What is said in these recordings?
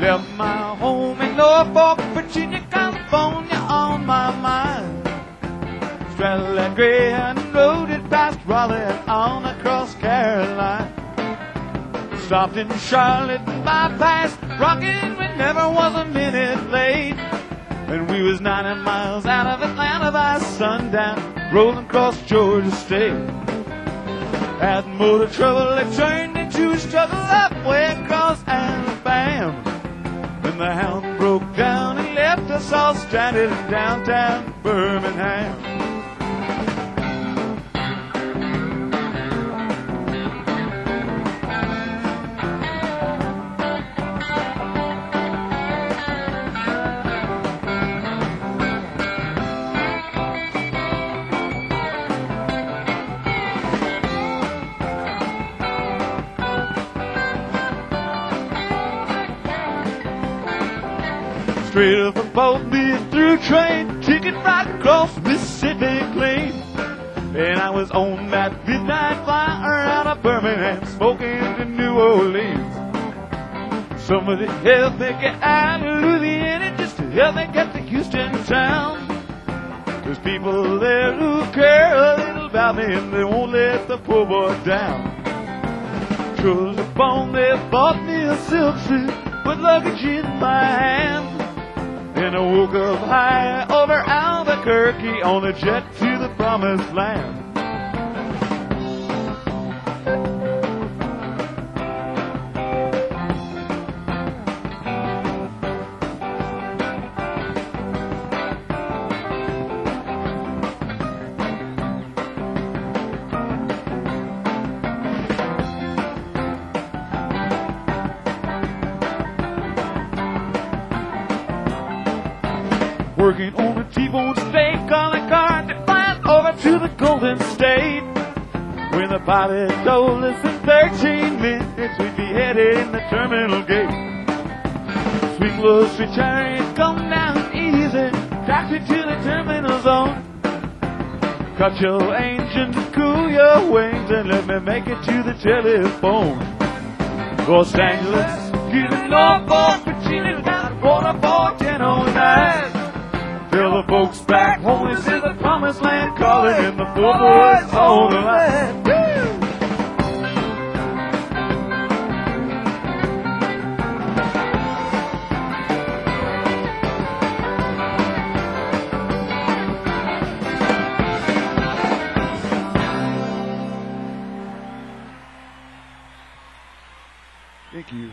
Left my home in Norfolk, Virginia, California on my mind. Straddled that Greyhound and rode it past Raleigh and on across Carolina. Stopped in Charlotte and bypassed Rockin', we never was a minute late. And we was 90 miles out of Atlanta by sundown, rolling across Georgia State. Had motor trouble, it turned into a struggle halfway across Alabama. Then the hound broke down and left us all stranded in downtown Birmingham. Straight up above me through train, ticket right across Mississippi clean. And I was on that midnight flyer out of Birmingham, smoking to New Orleans. Somebody help me get out of Louisiana, just to help me get to Houston town. There's people there who care a little about me, and they won't let the poor boy down. Chose upon, they bought me a silk suit with luggage in my hand. And I woke up high over Albuquerque on a jet to the promised land. Working on a T-bone steak on a car to fly over to the Golden State. When the pilot told us in 13 minutes we'd be headed in the terminal gate. Sweet little street chariot, come down easy, taxi to the terminal zone. Cut your engines, cool your wings, and let me make it to the telephone. Los Angeles, to Norfolk, Virginia, got a quarter for 10:09. Tell the folks back home, this is the promised land, calling in the poor boys on the line. Thank you.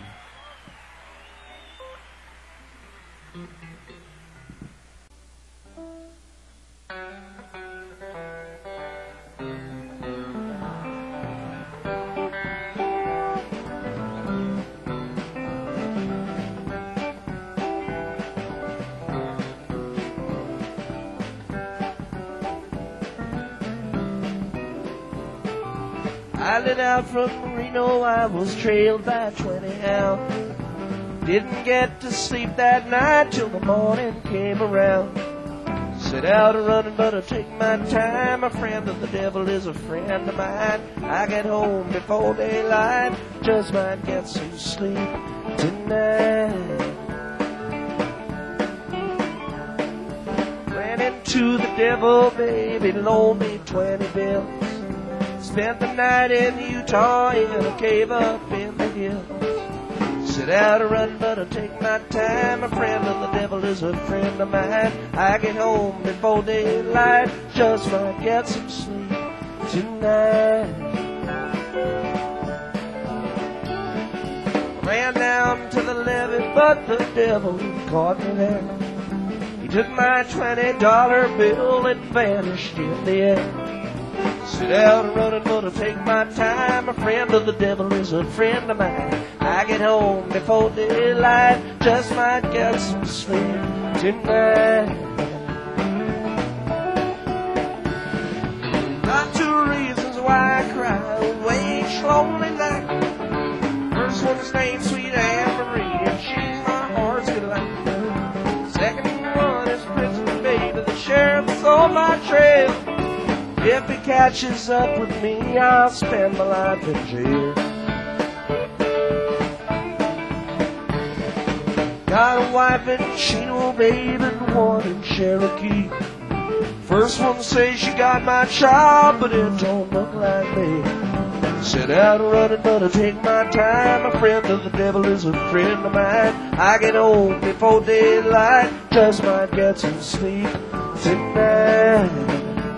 I lit out from Reno, I was trailed by 20 hounds. Didn't get to sleep that night till the morning came around. Set out a running, but I take my time. My friend of the devil is a friend of mine. I get home before daylight, just might get some sleep tonight. Ran into the devil, baby, loaned me 20 bills. Spent the night in Utah in a cave up in the hills. Set out a run, but I take my time. A friend of the devil is a friend of mine. I get home before daylight, just might get some sleep tonight. Ran down to the levee, but the devil caught me there. He took my $20 bill and vanished in the air. Sit out and running, but I take my time. A friend of the devil is a friend of mine. I get home before daylight, just might get some sleep tonight. Got two reasons why I cry away each lonely night. First one is named Sweet Anne Marie, and she's my heart's delight. Second one is Princess Baby, the sheriff that's on my trail. If he catches up with me, I'll spend my life in jail. wife in Chino, babe, and one in Cherokee. First one says she got my child, but it don't look like me. Set out running, but I take my time. A friend of the devil is a friend of mine. I get home before daylight, just might get some sleep tonight.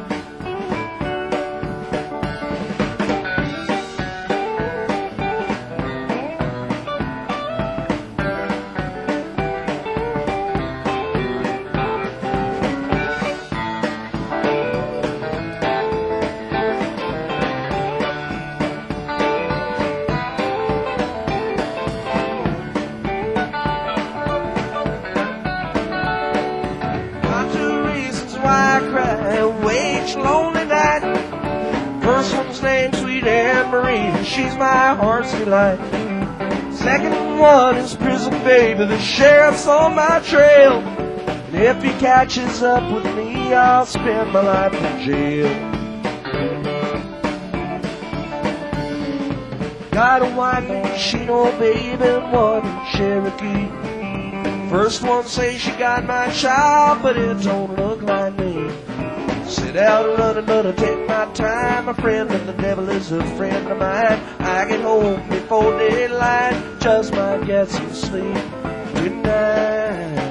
Why I cry and wage lonely night. First one's named Sweet Anne Marie, and she's my heart's delight. Second one is Prison Baby, the sheriff's on my trail. And if he catches up with me, I'll spend my life in jail. Got a wife named Chino, baby, and one in Cherokee. First one says she got my child, but it don't look like me. Sit out running, but I take my time. A friend of the devil is a friend of mine. I get home before daylight, just might get some sleep tonight.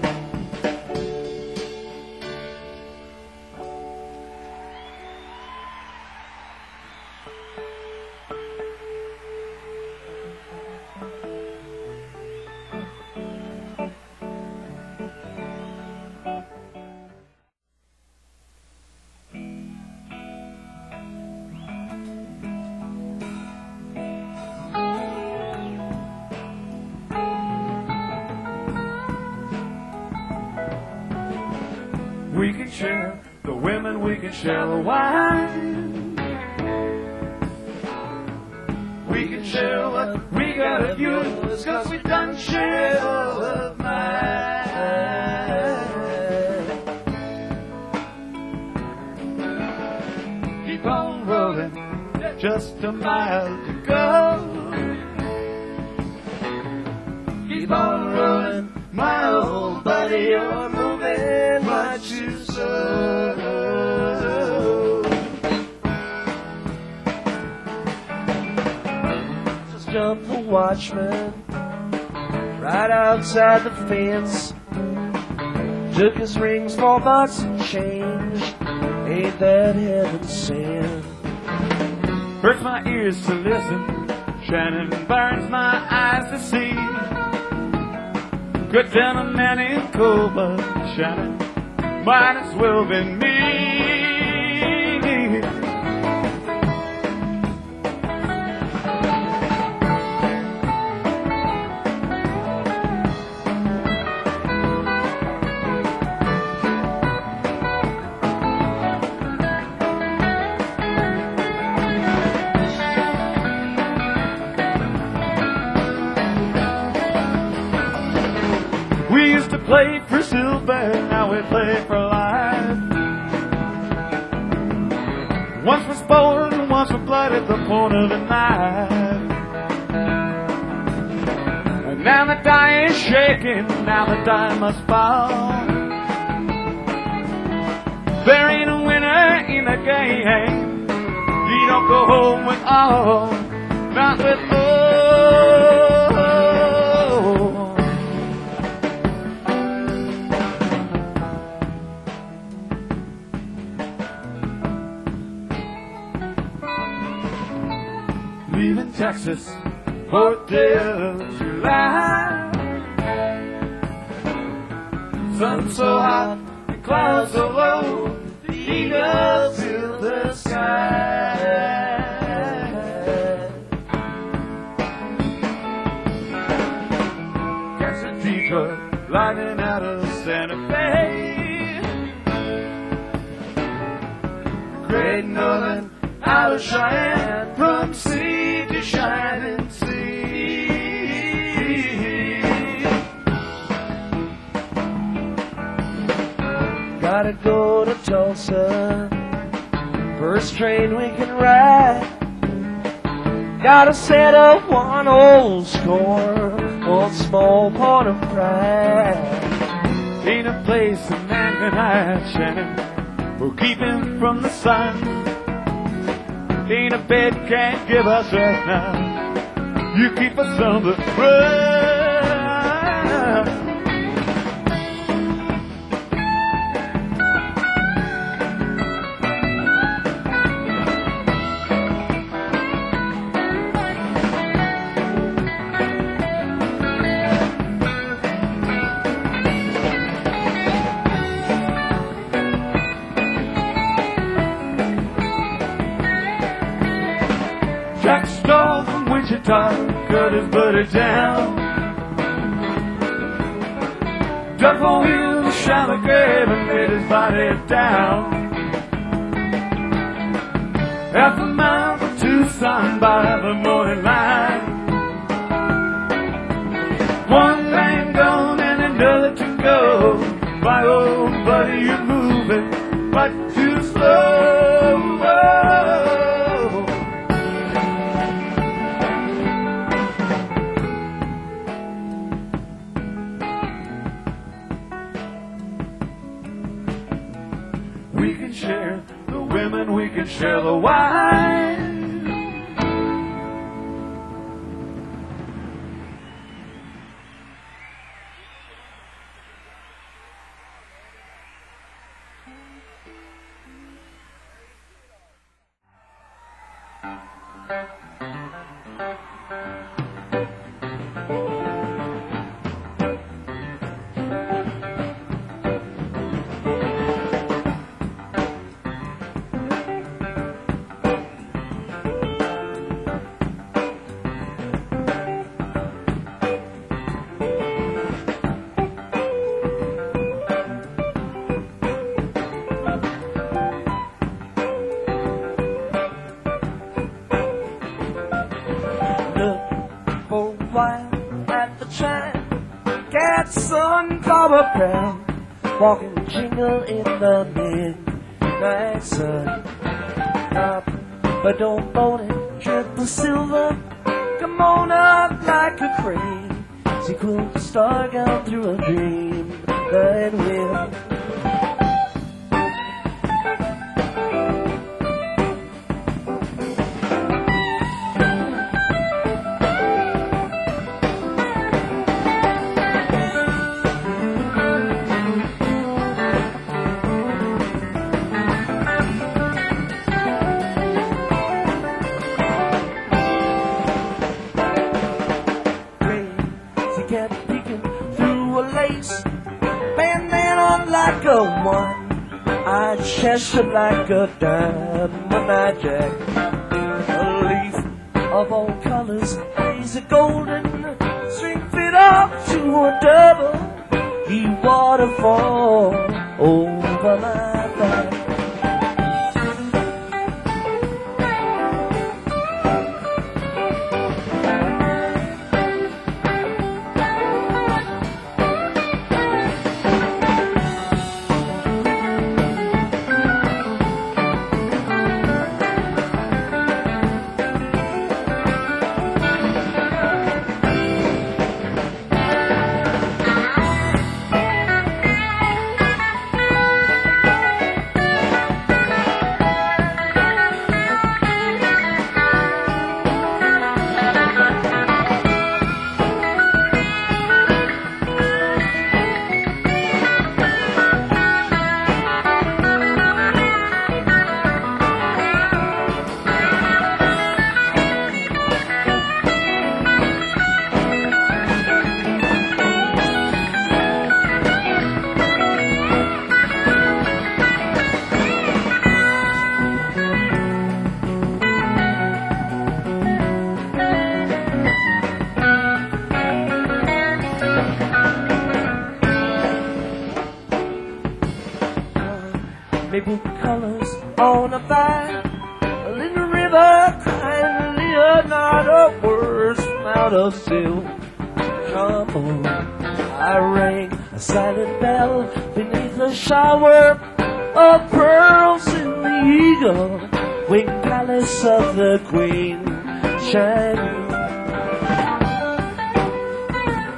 We can share the women, we can share the wine. We can share what we got of yours, 'cause we done share all of mine. Keep on rolling, just a mile to go. Keep on rolling, my old buddy, you're moving much too slow. Just jumped the watchman right outside the fence. Took his rings for bucks and change. Ain't that heaven sent? Hurts my ears to listen, Shannon burns my eyes to see. Good gentleman in cold blood, Shannon, might as well be me. We used to play for silver, now we play for life. Once for sport and once for blood at the point of a knife. And now the die is shaking, now the die must fall. There ain't a winner in the game. You don't go home with all, not with all. Leaving Texas, 4th day of July. Sun so hot, the clouds so low, the eagles fill the sky. Catch a Detroit lightning out of Santa Fe. Great Northern out of Cheyenne, from sea to shining sea. Gotta go to Tulsa, first train we can ride. Gotta set up one old score, one small part of pride. Ain't a place a man can hide shine or keep him from the sun. Ain't a bed can't give us rest now. You keep us on the run. Jack stole from Wichita, cut his buddy down. Dug a wheel, shallow grave, and laid his body down. Half a mile from Tucson by the morning light. One man gone and another to go. My old buddy, you're moving much too slow. We can share the women, we can share the wine. At the chime, cat son Barbara Brown, walking the jingle in the midnight sun. Up, but don't bone it, triple silver, come on up like a crane. See, quote the star gone through a dream night wind. Kept peeking through a lace bandana like a one-eyed Cheshire like a diamond-eyed Jack. A leaf of all colors, hazy golden, string fit up to a double. He waterfall over my back. Maple colors on a vine, a little river crying Leonardo words from out of silk. Come I rang a silent bell beneath a shower of pearls in the eagle winged palace of the queen shining.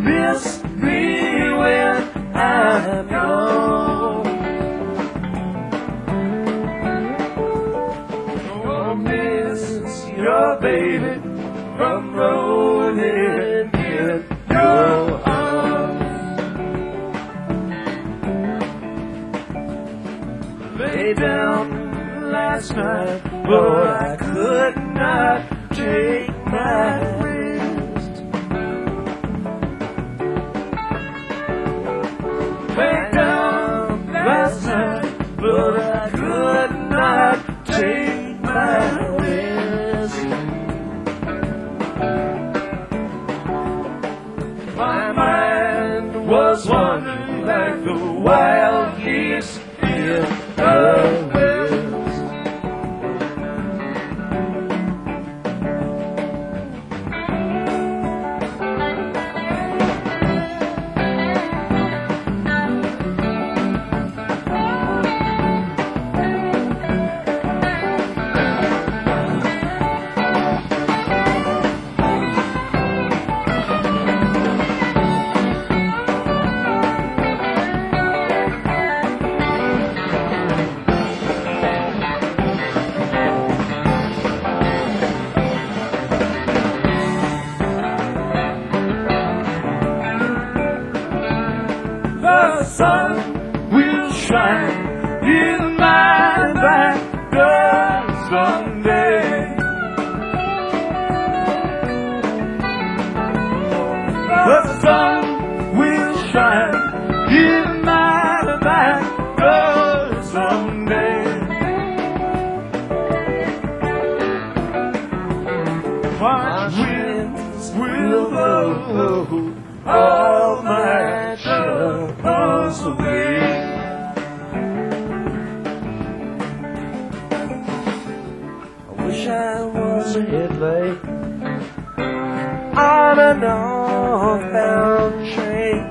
miss me when I'm gone. Gonna miss your baby from rolling in your arms. Lay down last night, but I could not take my rest. Lay down last night, but I could not take my rest. My mind was wandering like the wild geese in the west. The sun will shine in my back door someday. The sun will shine in my back door someday. March winds will blow all my troubles away. I wish I was a headlight on a northbound train.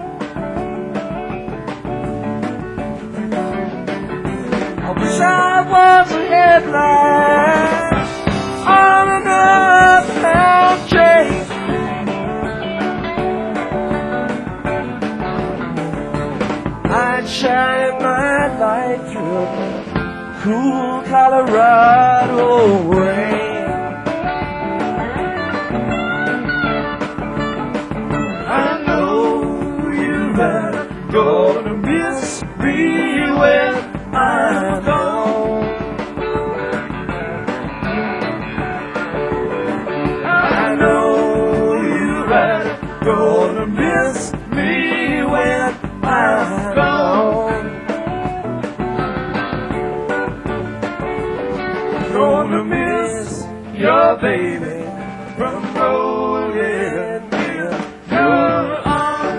I wish I was a headlight on a northbound train. I'd shine my light through cool Colorado rain. I know you're right, gonna miss me when I'm gone. I know you're right, gonna miss me when I'm gone. Gonna miss your baby from rolling in your arms.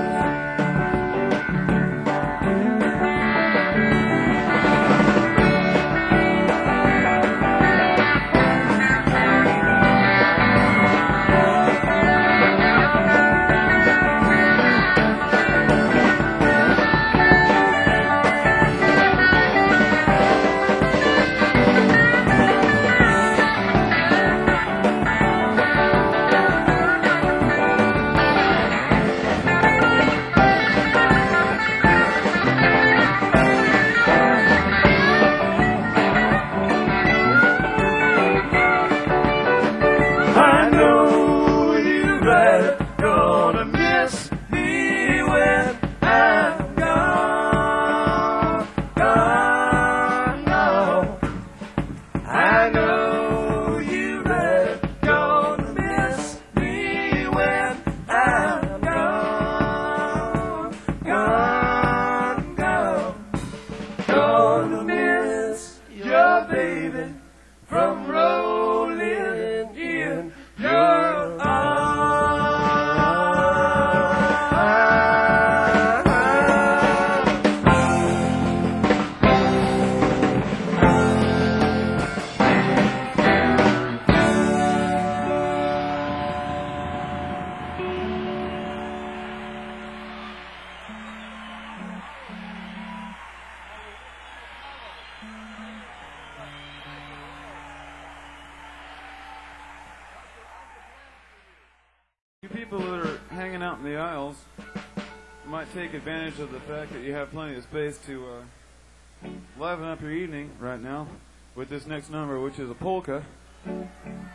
I know you're right, gonna miss me when I'm gone, gone, gone. I know you're right, gonna miss me when I'm gone, gone, gone. Gonna miss your baby from rolling in your arms. You people that are hanging out in the aisles might take advantage of the fact that you have plenty of space to liven up your evening right now with this next number, which is a polka. 1,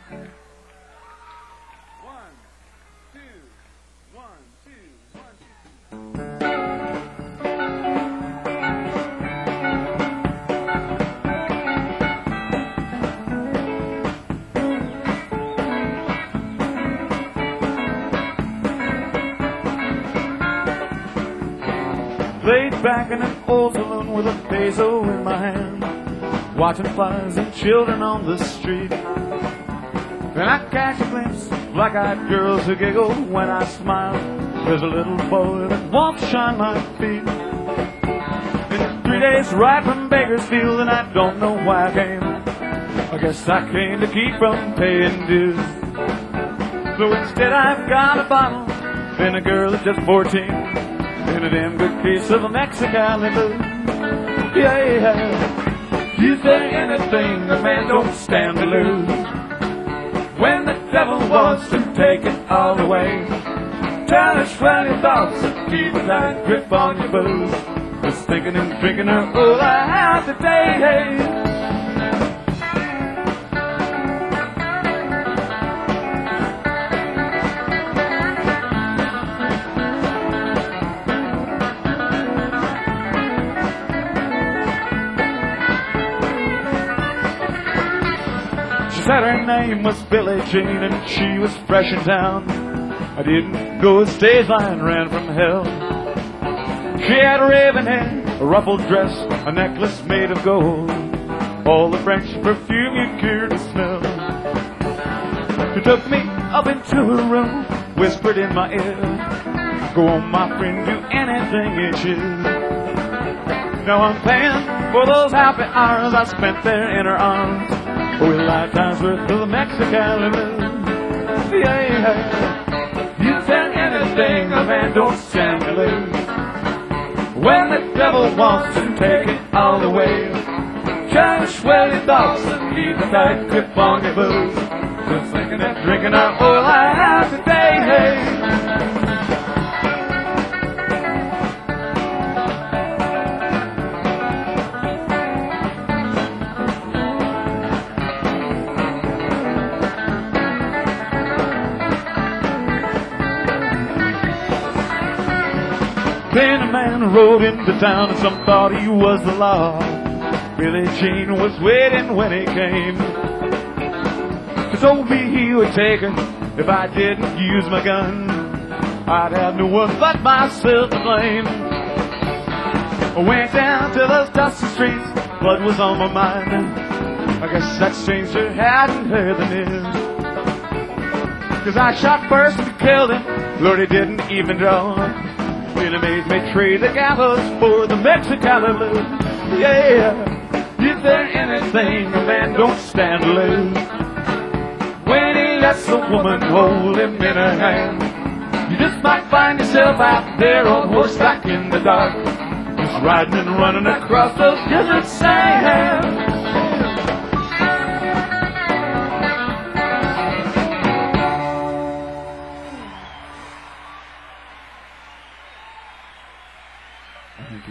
2, 1, 2, 1, 2. Laid back in an old saloon with a peso in my hand, watching flies and children on the street. And I catch a glimpse of black-eyed girls who giggle when I smile. There's a little boy that wants to shine my feet. Been 3 days ride from Bakersfield and I don't know why I came. I guess I came to keep from paying dues. So instead I've got a bottle and a girl that's just 14. In a damn good case of a Mexicali blues. Yeah, is there anything a man don't stand to lose? When the devil wants to take it all away, tell us what your thoughts and keep a tight grip on your booze. Just thinking and drinking are all I have today. Said her name was Billie Jean and she was fresh in town. I didn't go a stage line, ran from hell. She had a raven hair, a ruffled dress, a necklace made of gold, all the French perfume you care to smell. She took me up into her room, whispered in my ear, go on my friend, do anything you choose. Now I'm paying for those happy hours I spent there in her arms. Oh, a lifetime's worth of the Mexicali blues. Yeah, you tell anything a man don't stand to lose. When the devil wants to take it all away, try to swell your thoughts and keep a tight grip on your booze. Just thinking and drinking are all I have today. Hey. Then a man rode into town and some thought he was the law. Billie Jean was waiting when he came. He told me he would take her if I didn't use my gun. I'd have no one but myself to blame. I went down to those dusty streets, blood was on my mind. I guess that stranger hadn't heard the news. 'Cause I shot first and killed him, Lord, he didn't even draw. It made me trade the gallows for the Mexicali blues. Yeah, is there anything a man don't stand to lose? When he lets a woman hold him in her hand, you just might find yourself out there on horseback in the dark, just riding and running across those desert sands. Thank you.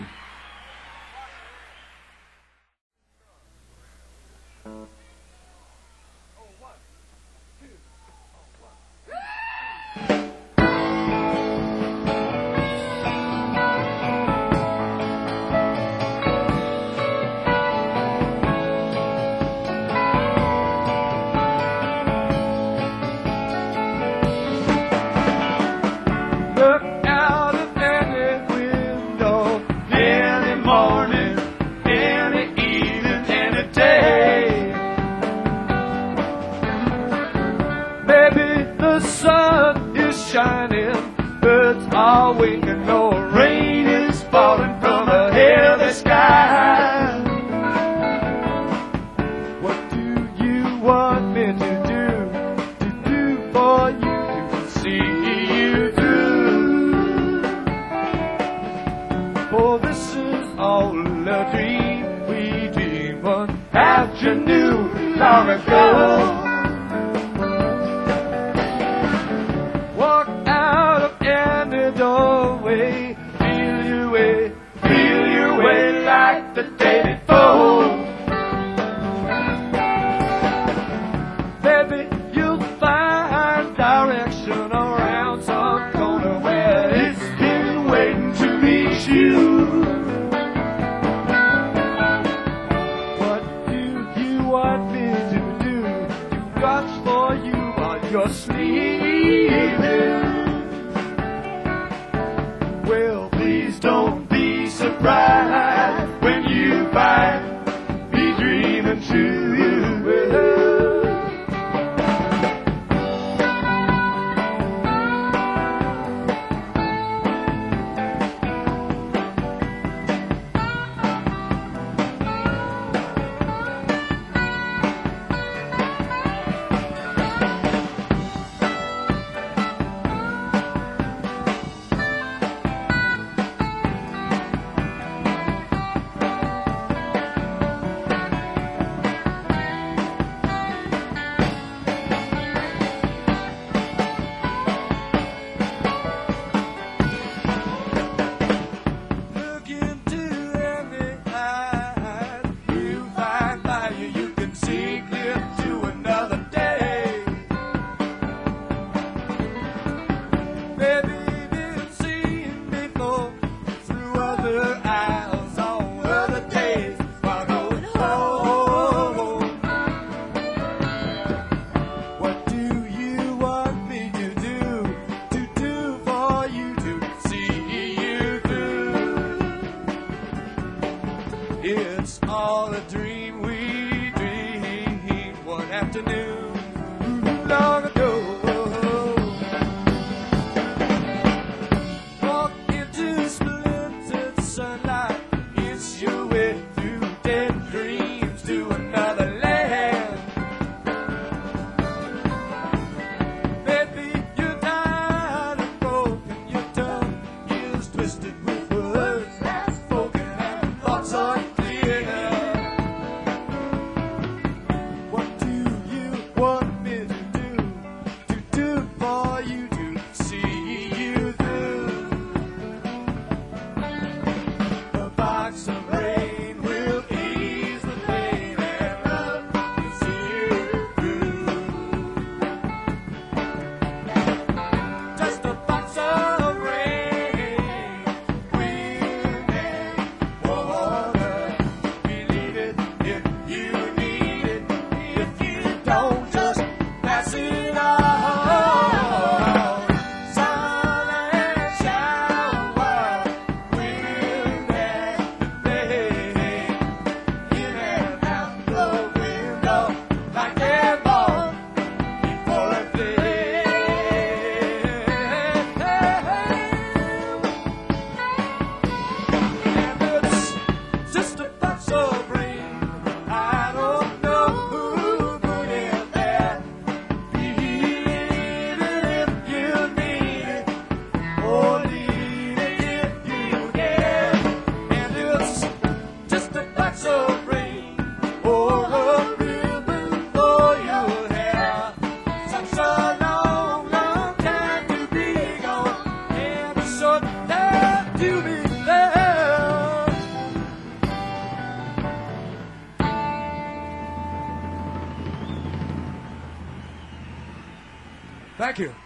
Look out of any window, any morning, any evening, any day. Maybe the sun is shining, birds are winging, no rain is falling from a heavy sky. What do you want me to do for you to see you through? For this is all a dream we dreamed one afternoon long ago. Walk way, feel your way like the day before. Baby, you'll find direction around some corner where it's been waiting to meet you. What do you want me to do? To watch for you while you're sleeping. Well, please don't be surprised when you find me dreaming too. It's all a dream we dreamed one afternoon long ago. Walk into splintered sunlight, it's your way through dead dreams to another land. Baby, you're tired and broken, your tongue is twisted with words spoken and thoughts are. Thank you.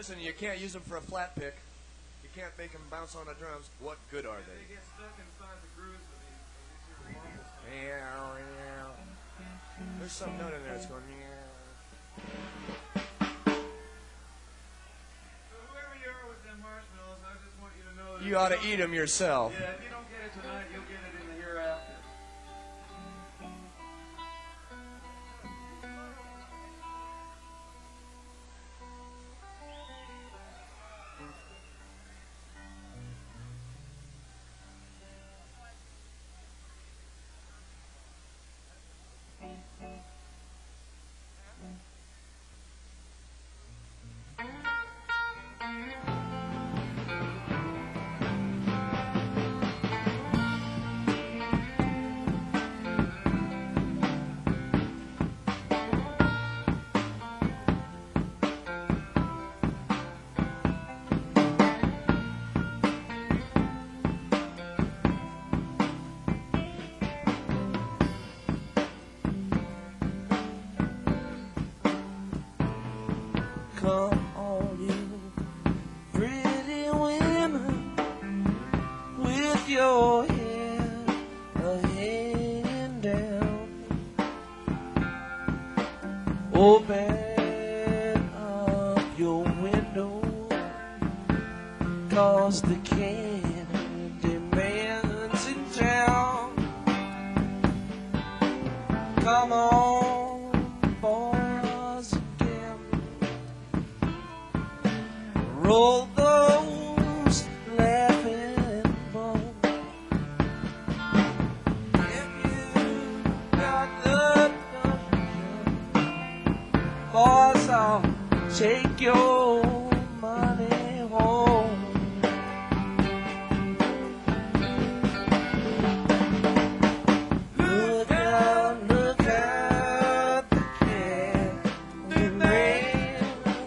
listen, you can't use them for a flat pick. You can't make them bounce on the drums. What good are They they? get stuck inside the grooves of these marbles. There's some note in there that's going. So whoever you are with them marshmallows, I just want you to know that You ought to eat them yourself. Yeah, if you don't get it tonight, you'll get it in the hereafter. Come all you pretty women with your head hanging down. Open up your window, 'cause the candy man's in town. Come on, boys, again. Roll those laughing bones. If you got the gumption, boys, I'll take your money home. Look out, the candy man.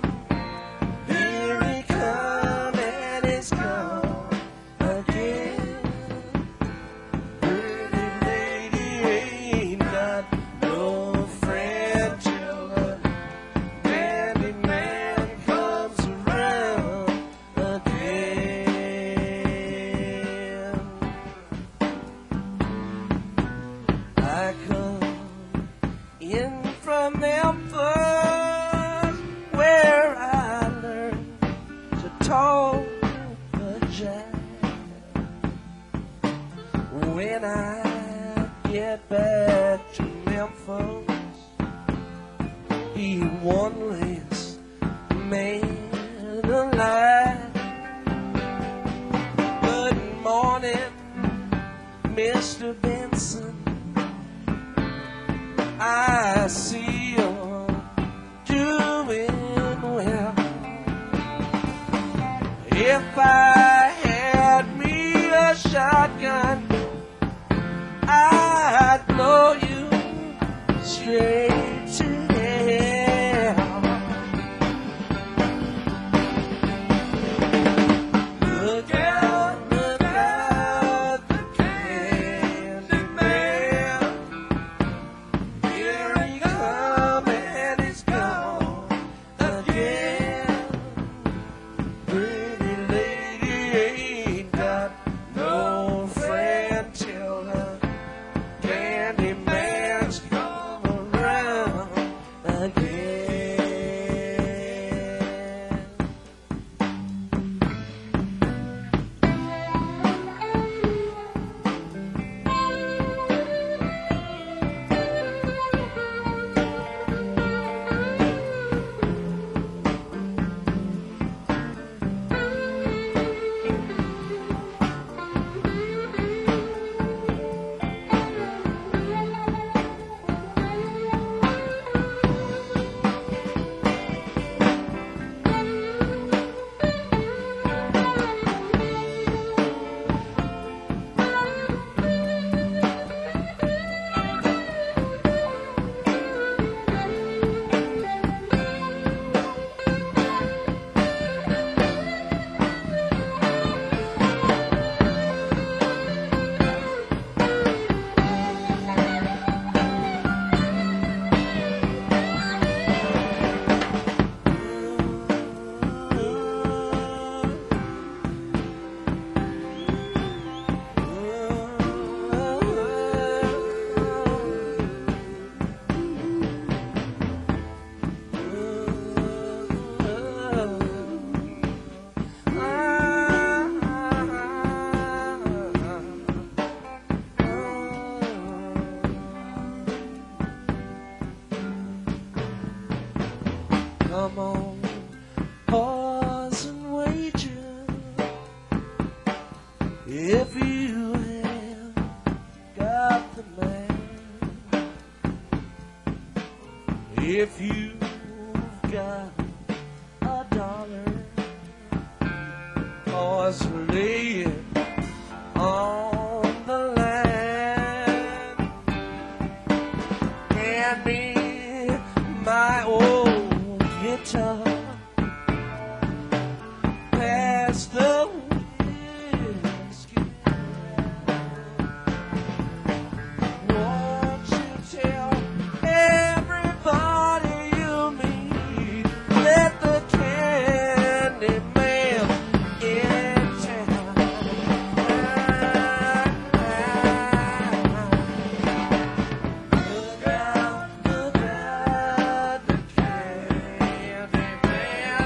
Here he come and he's gone again. Pretty lady ain't got no friend till the candy man comes around again. I come in from Memphis, where I learned to talk the jive. When I get back to Memphis, be one less man alive. Good morning, Mr. Benson. I see you're doing well. If I had me a shotgun, I'd blow you straight to hell. Look out, the candy man. Here he come and he's gone again. Pretty lady Come on, pause and wait just if you have got the man, if you've got $1, pause and lay it on the line. Hand me my old guitar, pass the whiskey. Won't you tell everybody you meet that the candy man in town? Look out, look out, the candy man.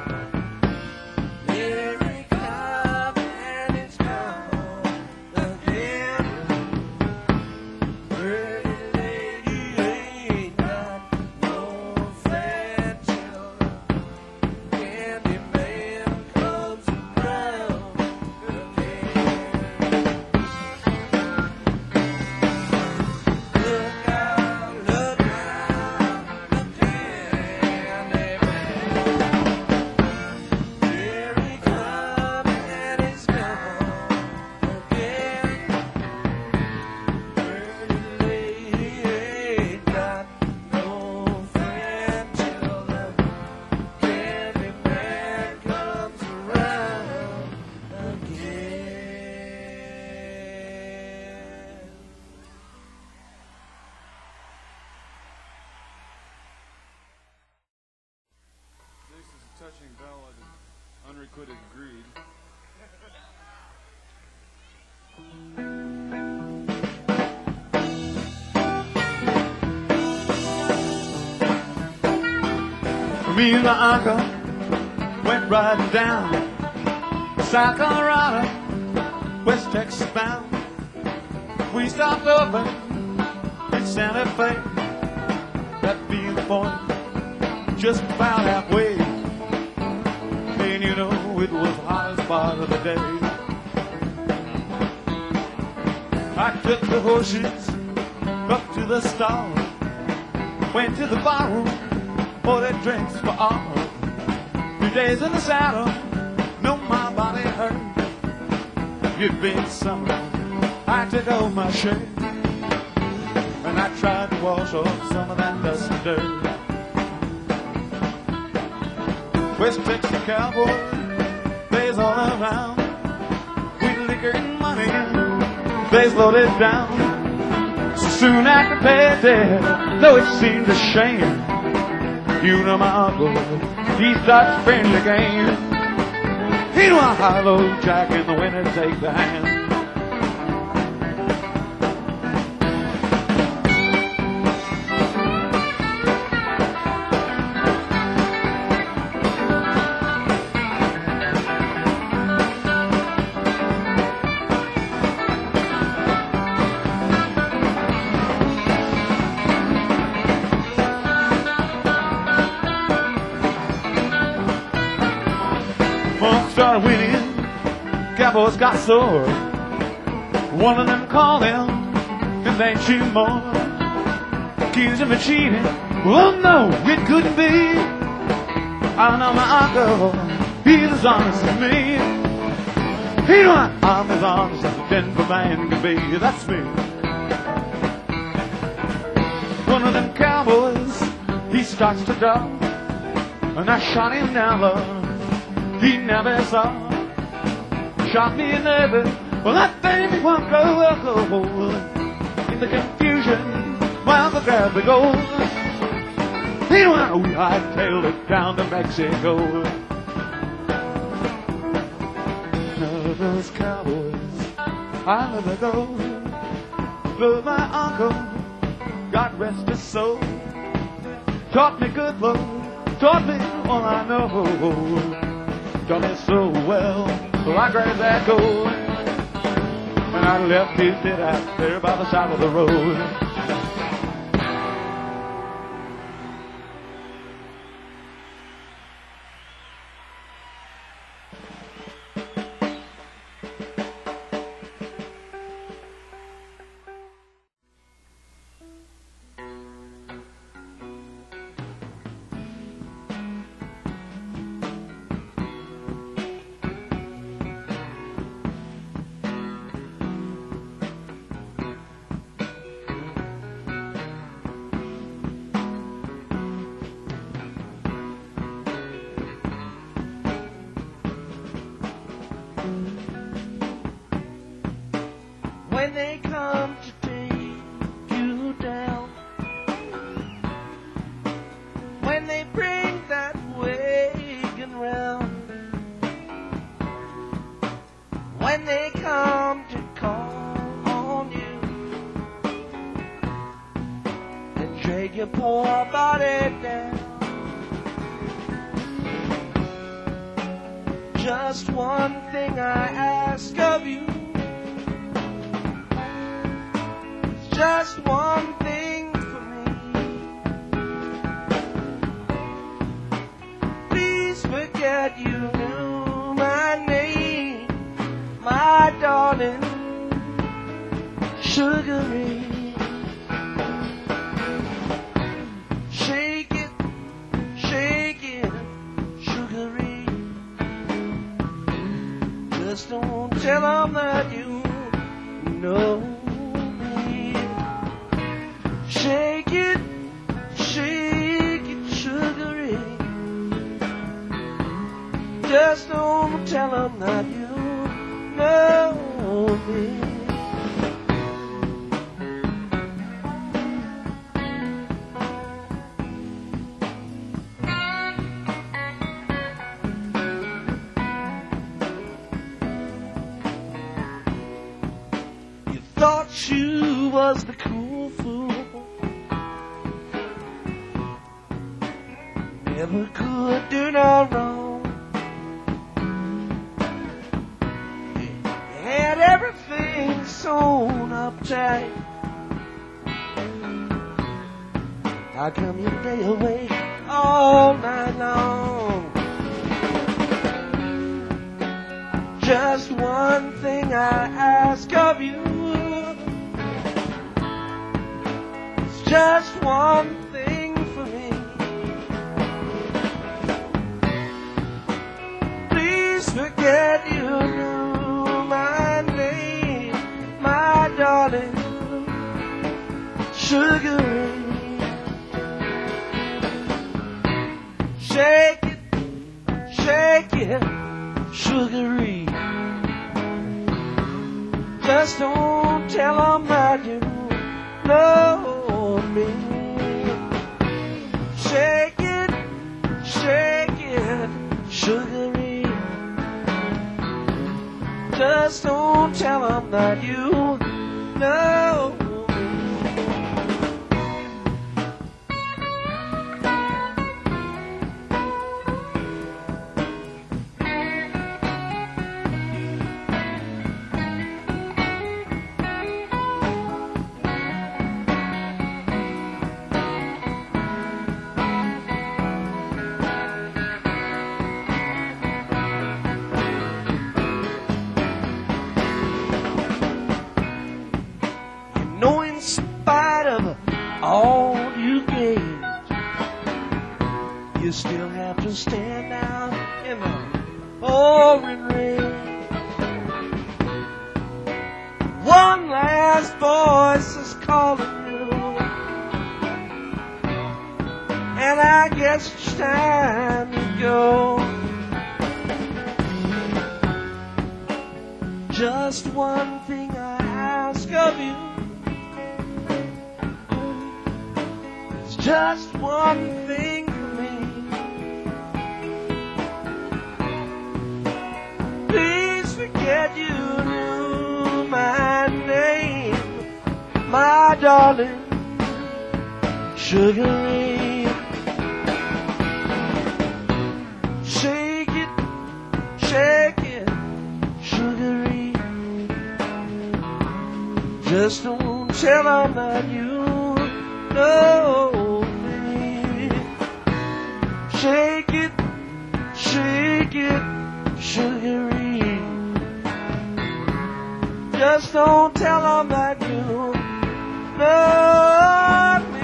Here he comes and he's gone again. Pretty lady ain't got no friend till the candy man comes around again. Look out, the candy man. Here he comes and he's gone again. Pretty lady ain't got no friend till the candy man comes around again. This is a touching ballad of unrequited greed. Me and my uncle went riding down South Colorado, West Texas bound. We stopped over in Santa Fe, that viewpoint just about halfway. And you know it was the hottest part of the day. I took the horses up to the stall, went to the barroom, ordered drinks for all. 2 days in the saddle, no, my body hurt. It'd been summer, I took off my shirt, and I tried to wash off some of that dust and dirt. West Texas cowboys, they's all around, with liquor and money, they's loaded down. So soon after payday, though it seemed a shame, you know my uncle, he starts spending the game. He knew a high-low jack in the winter take the hand. Started winning, cowboys got sore. One of them called him and they shoot more. Accused him of cheating. Well, no, it couldn't be. I know my uncle, he's as honest as me. He know I'm as honest as a Denver man can be. That's me. One of them cowboys, he starts to dog, and I shot him down low. He never saw, shot me in the head. Well, that baby won't go. In the confusion, my uncle grabbed the gold. Meanwhile, we hightailed it down to Mexico. None of those cowboys, I never go. But my uncle, God rest his soul, taught me good love, taught me all I know. Done it so well, so I grabbed that gold, and I left his dead out there by the side of the road. drag your poor body down. Just one thing I ask of you. Just one thing for me. Please forget you knew my name, my darling, Sugar Ray. Shake it, Sugar Ray. Just don't tell them that you know me. Shake it, Sugar Ray. Just don't tell them that you know me. Thought you was the cool fool, never could do no wrong. You had everything sewn up tight. How come you lay awake all night long? Just one thing I ask of you. Just one thing for me. Please forget you knew my name, my darling, Sugar Ray. Shake it, Sugar Ray. Just don't tell them that you know me. Shake it, Sugar Ray. Just don't tell them that you know me. No, in spite of all you gained, you still have to stand out in the pouring rain. One last voice is calling you, and I guess it's time to go. Just one thing I ask of you. Just one thing for me. Please forget you knew my name, my darling, Sugar Ray. Shake it, Sugar Ray. Just don't tell them that you know. Shake it, Sugar Ray. Just don't tell them that you know me.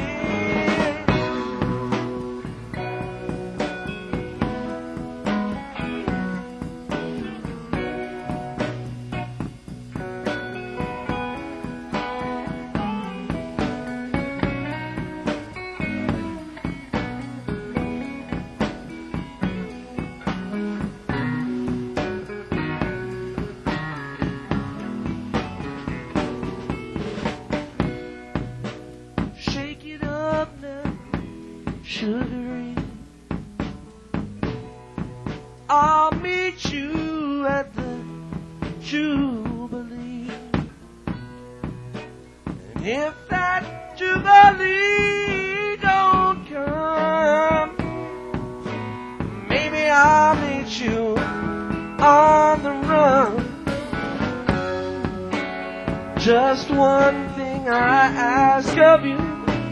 Sugar Ray. I'll meet you at the Jubilee. And if that Jubilee Just one thing I ask of you.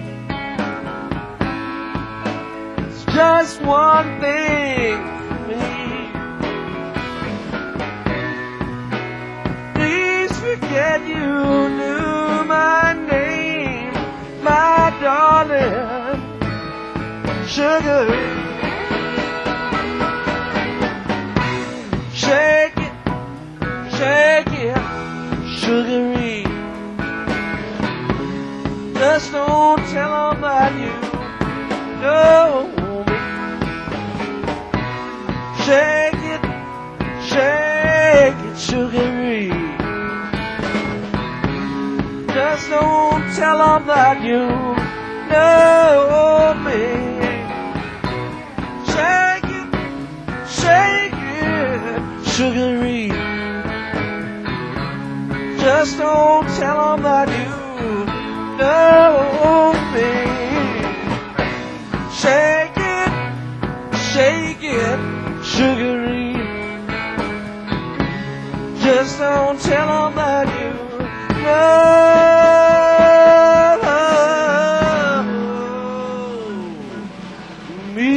It's just one thing for me. Please forget you knew my name, my darling, sugar. Shake it, shake it, sugary. Just don't tell 'em that you know me. Shake it, sugary. Just don't tell 'em that you know me. Shake it, sugary. Just don't tell 'em that you know me. Shake it, sugary. Just don't tell 'em that you know me.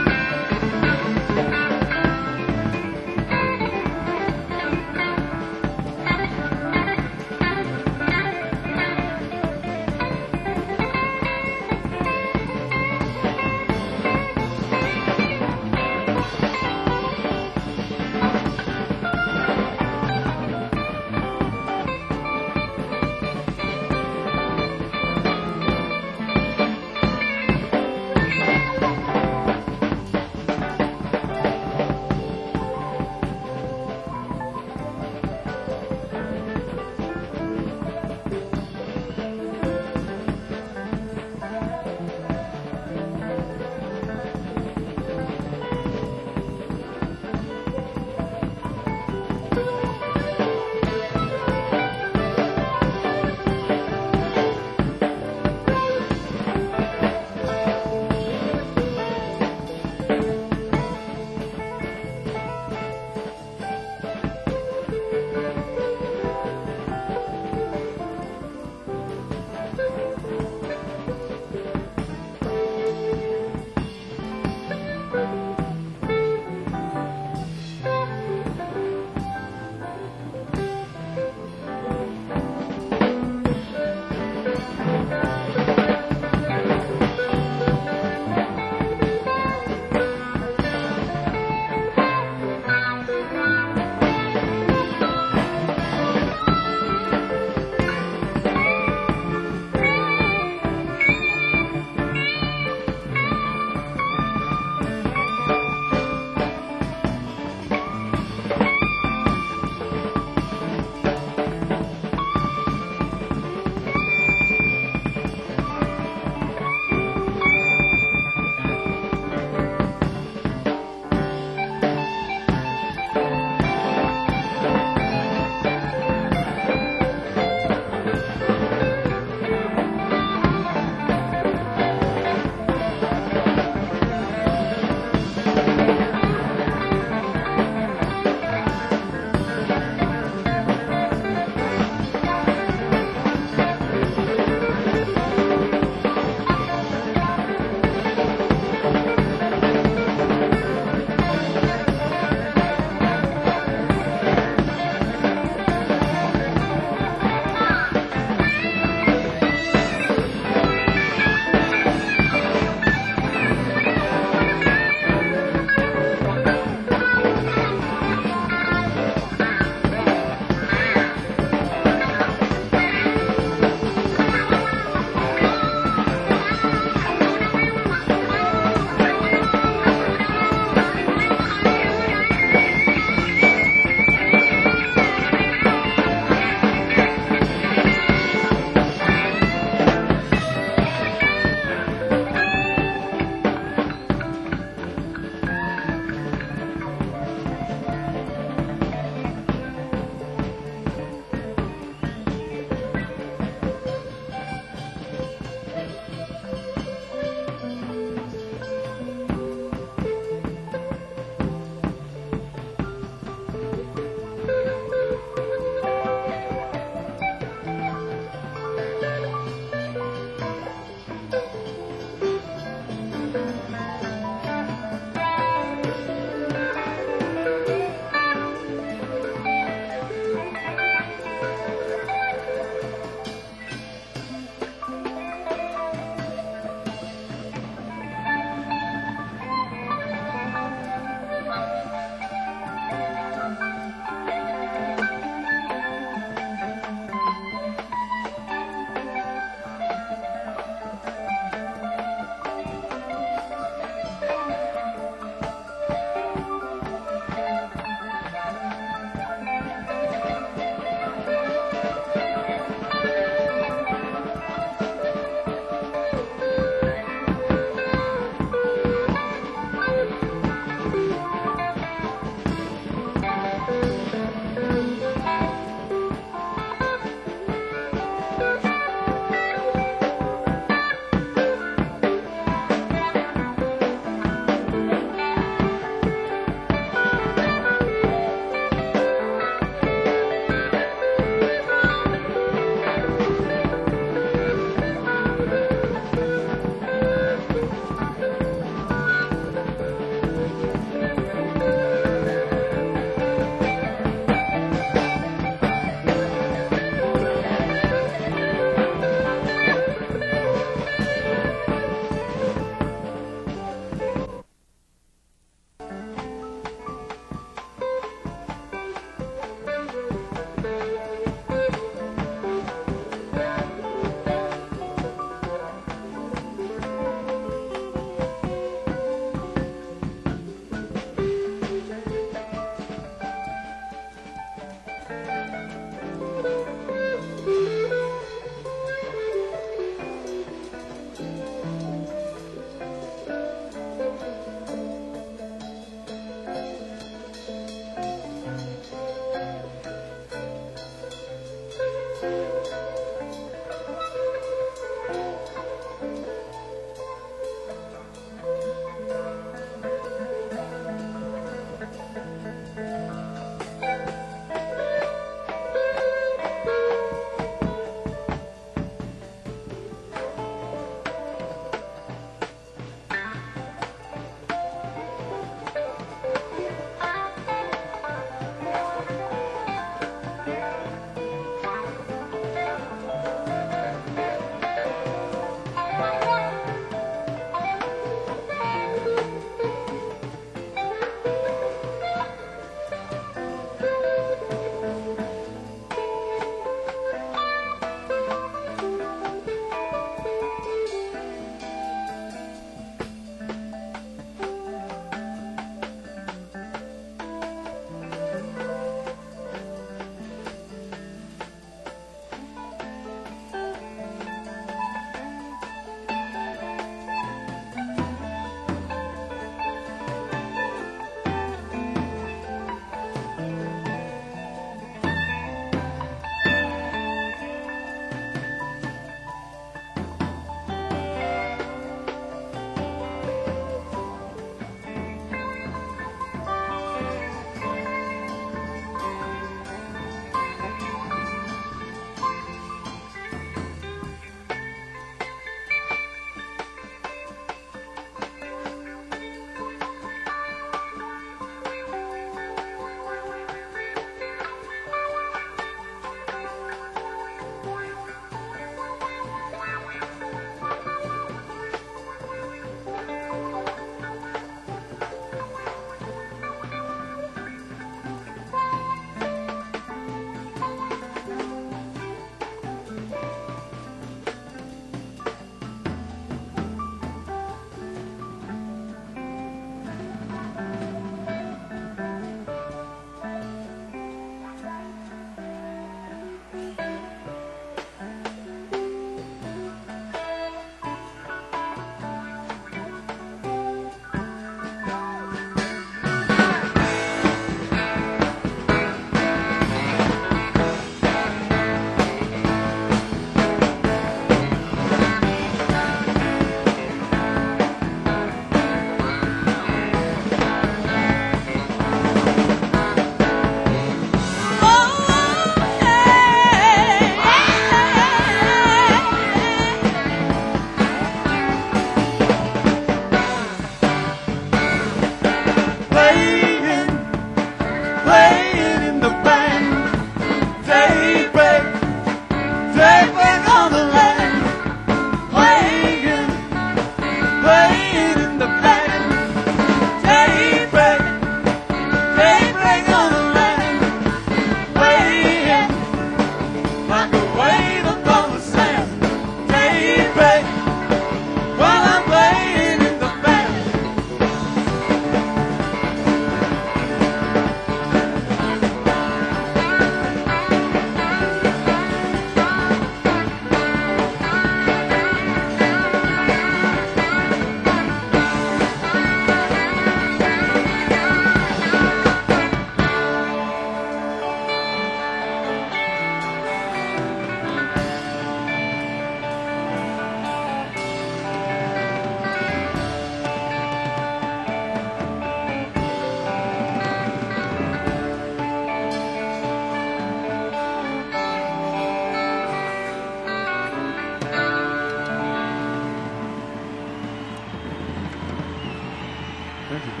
Thank you.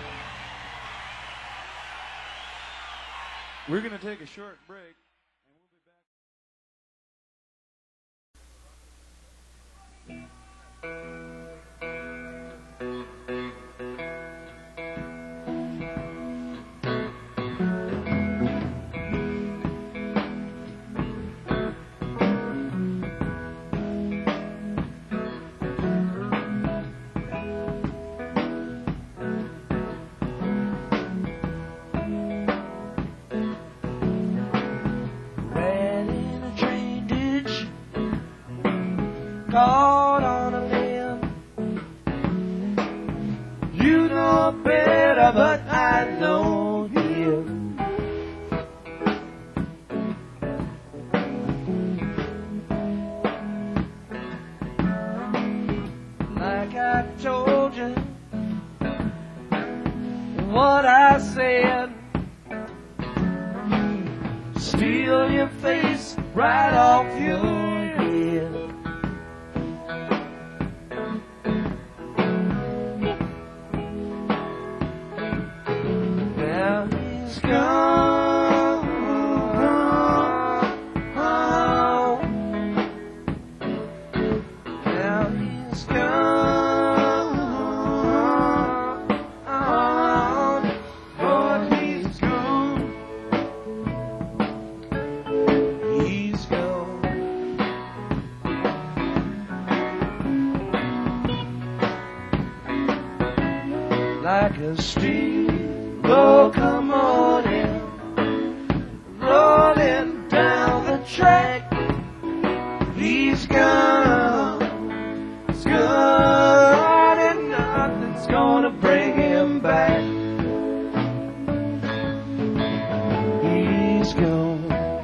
We're going to take a short break, and we'll be back. Ran in a train ditch, caught on a limb. You know better, but I know him. Like I told you, what I said, steal your face right off your head. Now he's gone. Now he's gone. But he's gone. He's gone. Like a steam locomotive rolling down the track. He's gone. He's gone, and nothing's gonna bring him back. He's gone.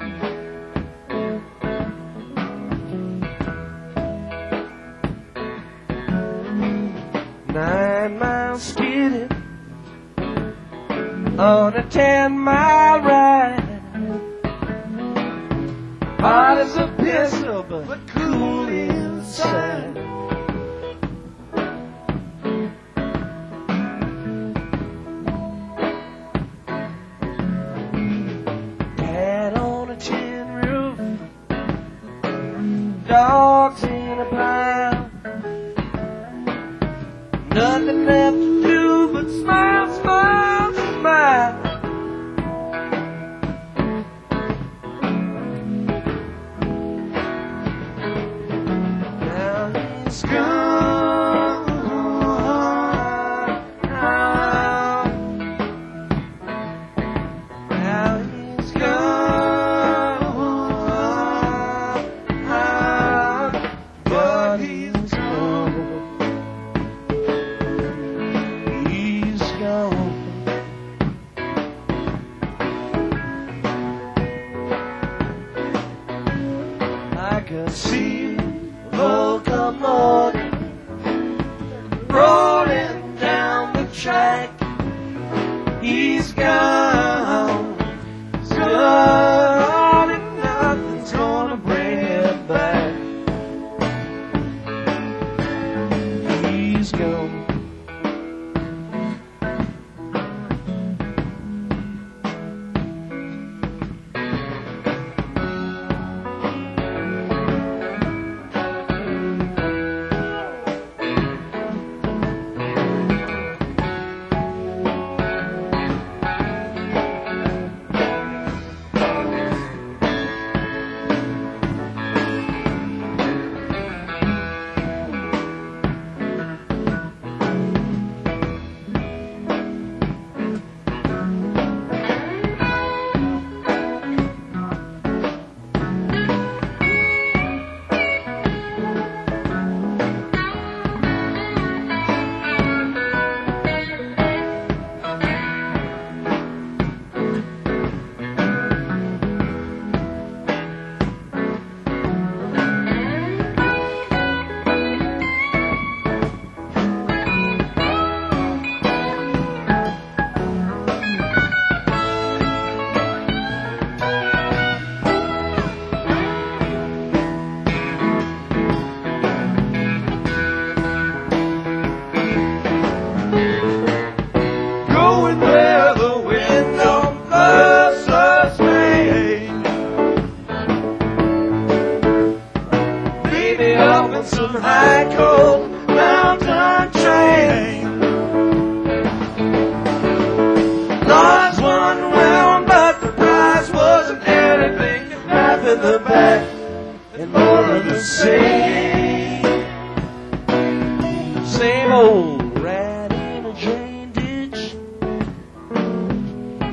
9 miles skidded on a 10-mile ride. Hot as a pistol, but cool inside. Cat on a tin roof, dogs in a pile. Nothing left to do but smile, smile, smile. Now he's gone. Now he's gone. But he's gone. He's gone. I can see locomotive rolling down the track. He's gone. He's gone, and nothing's gonna bring him back. He's gone.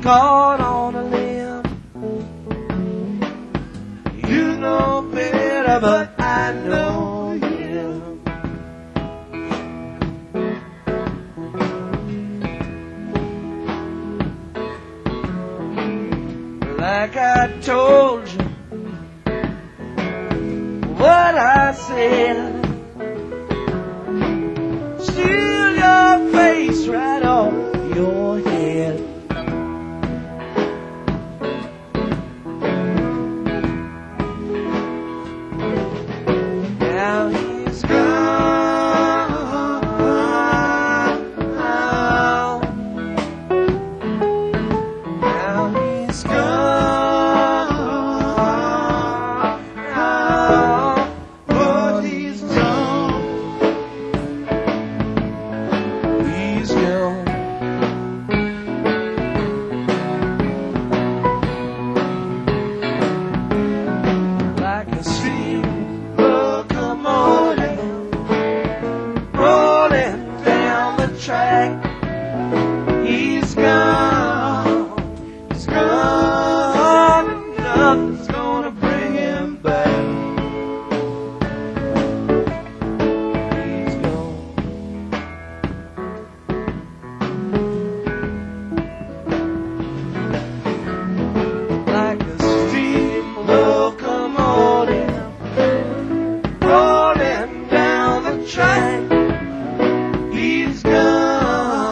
caught on a limb. You know better, but I know him. Like I told you what I said, steal your face right off your head. Now he's gone. Now he's gone. But he's gone. He's gone. Like a steam locomotive rolling down the track. He's gone. He's gone. And nothing's gonna bring him back. He's gone. Like a steam locomotive rolling down the track. He's gone.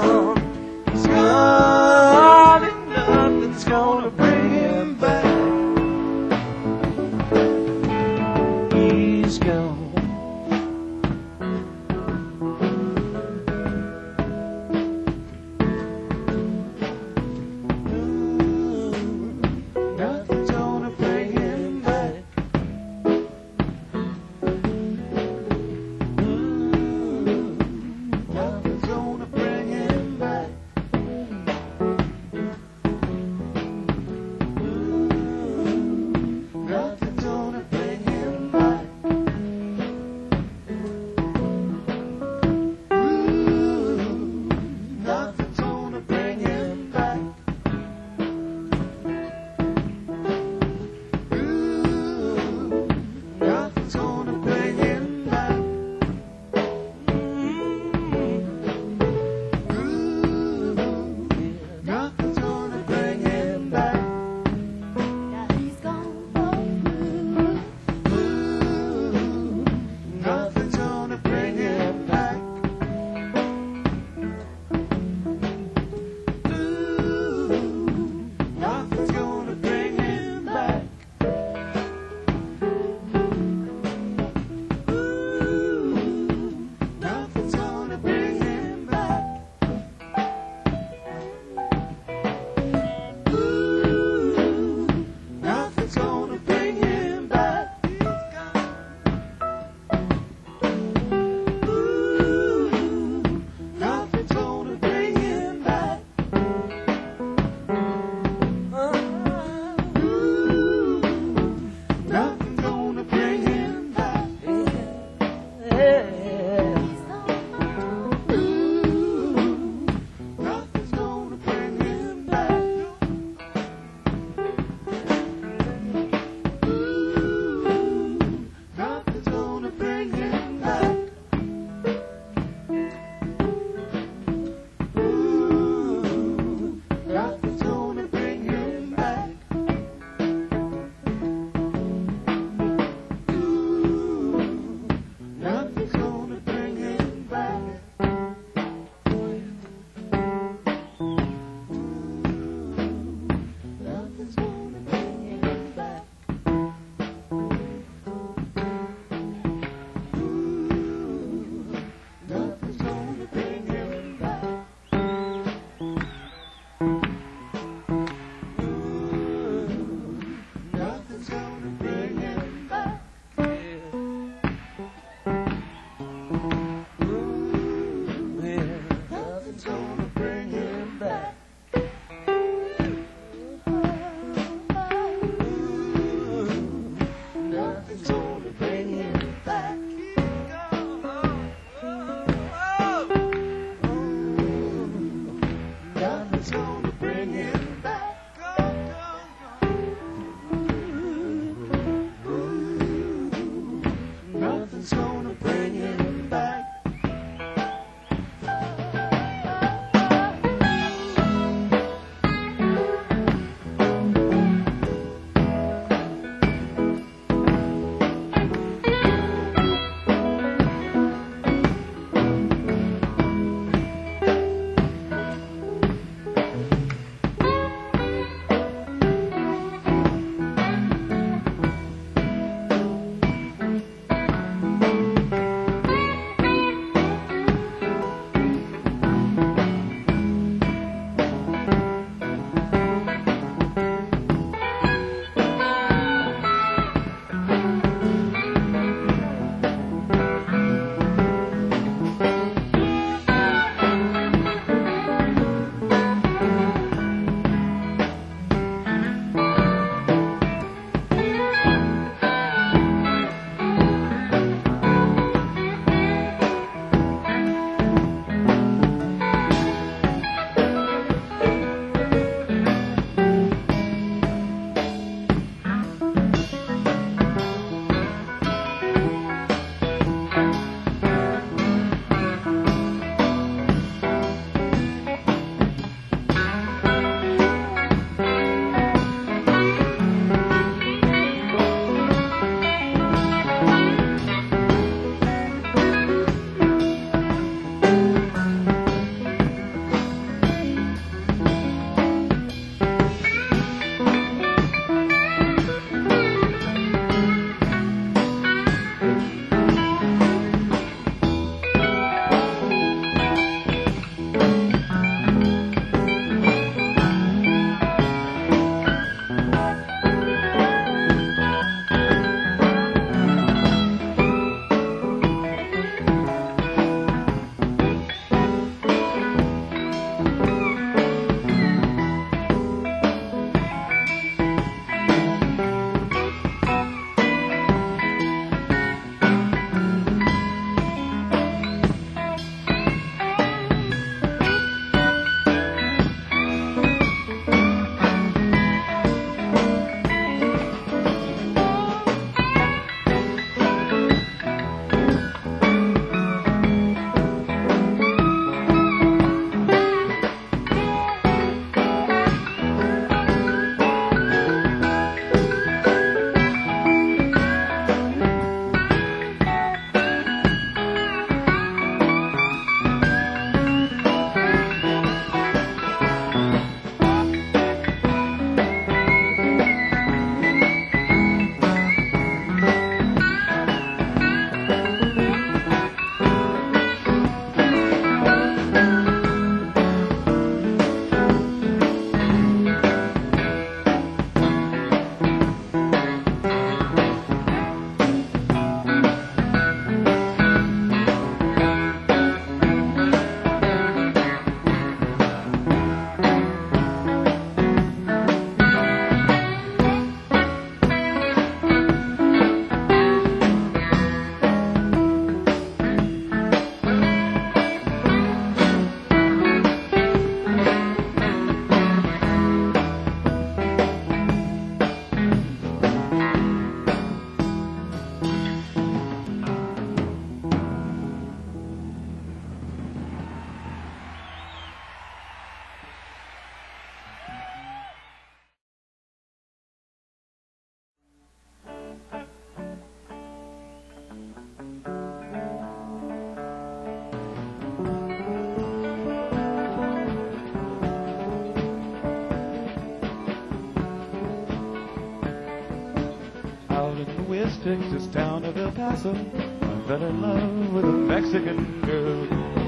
West Texas town of El Paso, I fell in love with a Mexican girl.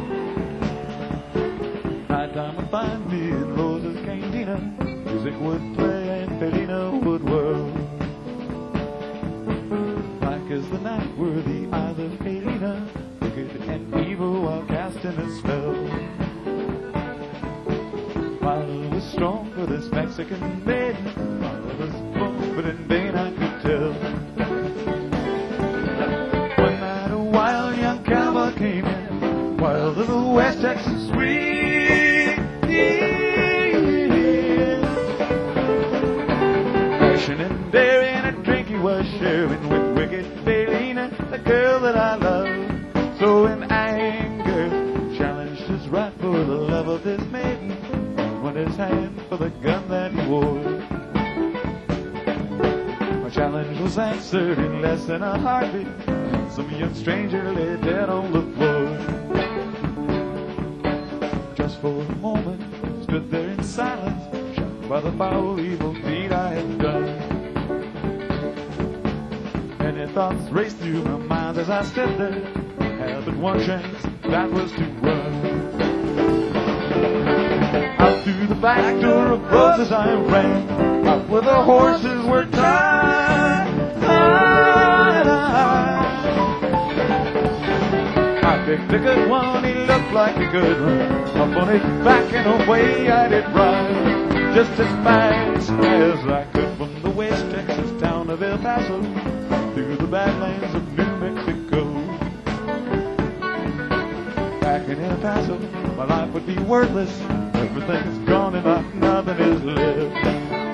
Night time would find me in Rosa's Cantina, music would play and Felina would whirl. Black as the night were the eyes of Felina, wicked and evil while casting a spell. My love was strong for this Mexican maiden, my love was born, but in vain I could tell. One night a wild young cowboy came in, wild little West Texas sweet. Passion and daring and a drink he was sharing with wicked Felina, the girl that I love. So in anger, challenged his right for the love of this maiden, won his hand for the gun that he wore. My challenge was answered in less than a heartbeat. Some young stranger lay dead on the floor. Just for a moment, stood there in silence, shocked by the foul, evil deed I had done. Many thoughts raced through my mind as I stood there. I had but one chance, that was to run. Out through the back door of Rosa's I ran, out where the horses were tied. I picked a good one, he looked like a good one. Up on his back and away I did ride, just as fast as I could from the West Texas town of El Paso through the badlands of New Mexico. Back in El Paso, my life would be worthless. Everything is gone and nothing is left.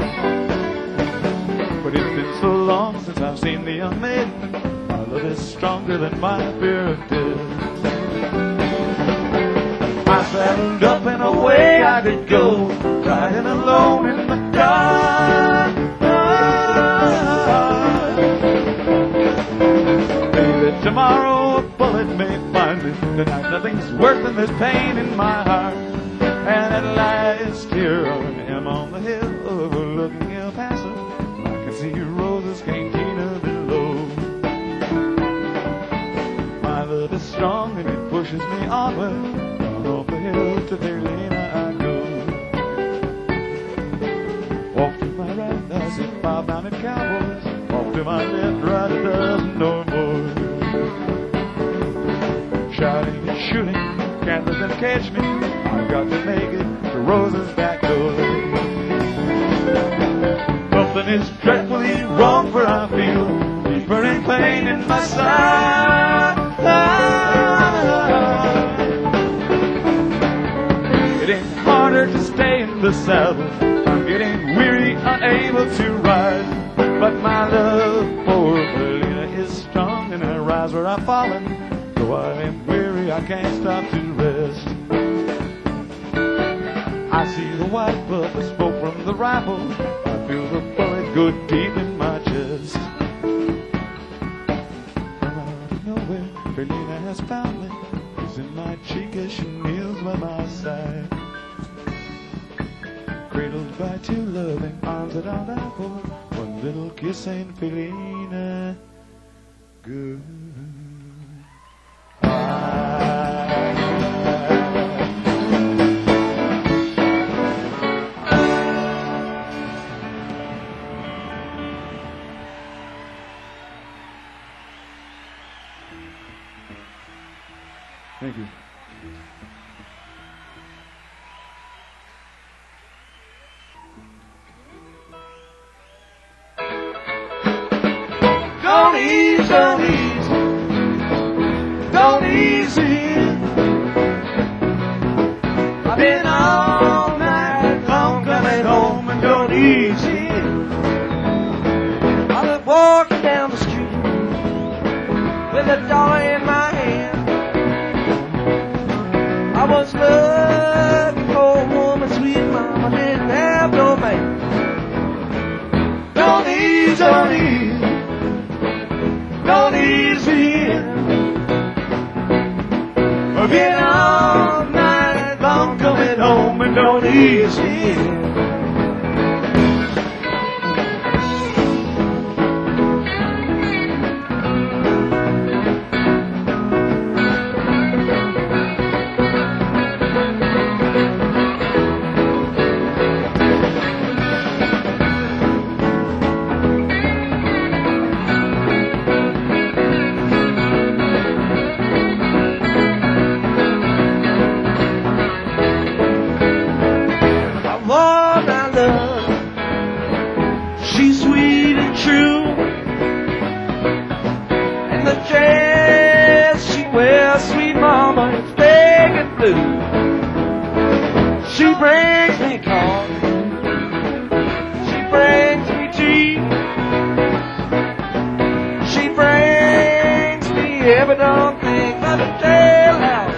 But it's been so long since I've seen the young maiden, my love is stronger than my fear of death. I saddled up and away I did go, riding alone in the dark. Maybe tomorrow a bullet may find me, tonight nothing's worse than this pain in my heart. And at last here I am on the hill overlooking El Paso, I can see Rosa's Cantina below. My love is strong and it pushes me onward. Off the hill to Felina I go. Off to my right I see 5 mounted cowboys, off to my left, right a dozen or more. Shouting and shooting, can't let them catch me, I've got to make it to Rosa's back door. Something is dreadfully wrong, for I feel deep burning pain in my side. Getting harder to stay in the saddle, I'm getting weary, unable to ride. But my love for Felina is strong, and I rise where I've fallen. Though I am weary, I can't stop to rest. I see the white puff of smoke from the rifle, I feel the bullet go deep in my chest. From out of nowhere, Felina has found me, kissing my cheek as she kneels by my side. Cradled by 2 loving arms that I'll die for, one little kiss ain't Felina good. Thank you. Don't ease, don't ease, don't ease in. I've been all night long coming home and don't ease in. I was walking down the street with $1 in my hand. I was looking for a woman, sweet mama didn't have no man. Don't ease, don't ease, don't ease in. I've been all night long coming home and don't ease in. She brings me coffee. She brings me tea. She brings me every darn thing but a jailhouse.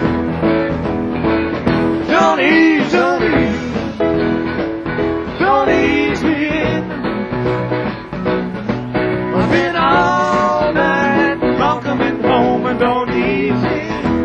Don't ease me in. I've been all night long coming home and don't ease me.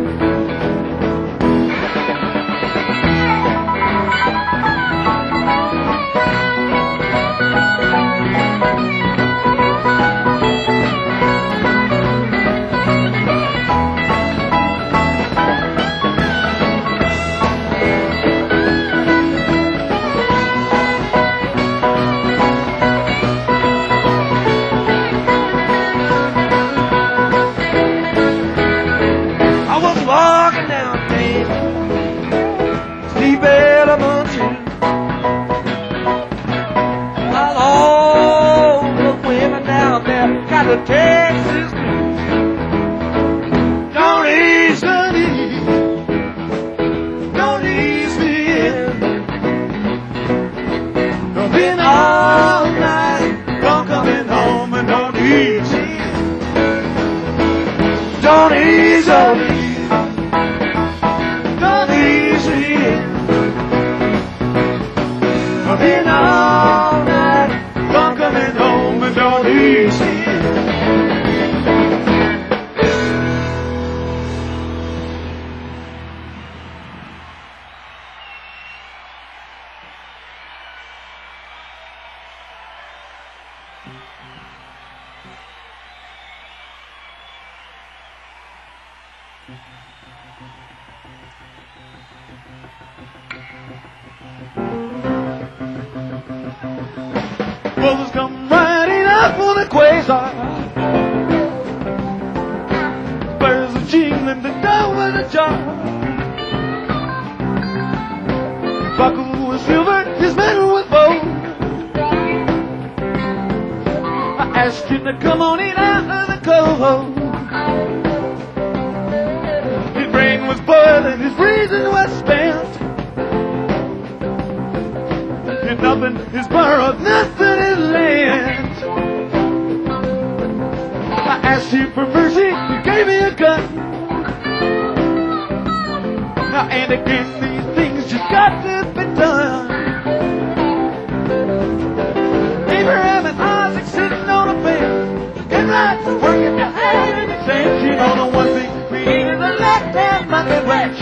Walking down Main, Steve Elementary. While all the women down there got the Texas blues. Don't ease me in. I've been all night long coming home and don't ease me in. Don't ease me. I've been all night long coming home and don't ease me. Bullets come riding up on the quasar. Birds are jingling the dough in a jar. Buckles with silver, his medal with gold. I asked him to come on in out of the cold. His brain was boiling, his reason was spent. Nothing is borrowed, nothing is lent. I asked him for mercy, he gave me a gun. Now and again, these things just got to be done. Abraham and Isaac sitting on a bench, and lots of working their hand in the sand. You know the one thing created the left-hand monkey wrench.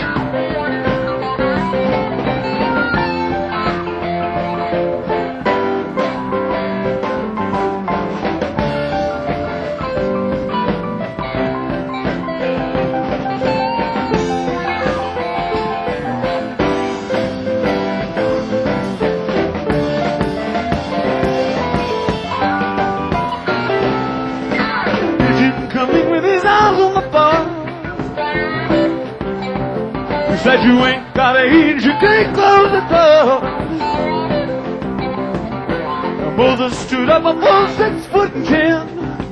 Said you ain't got a heat, you can't close the door. Moses stood up a full 6'10".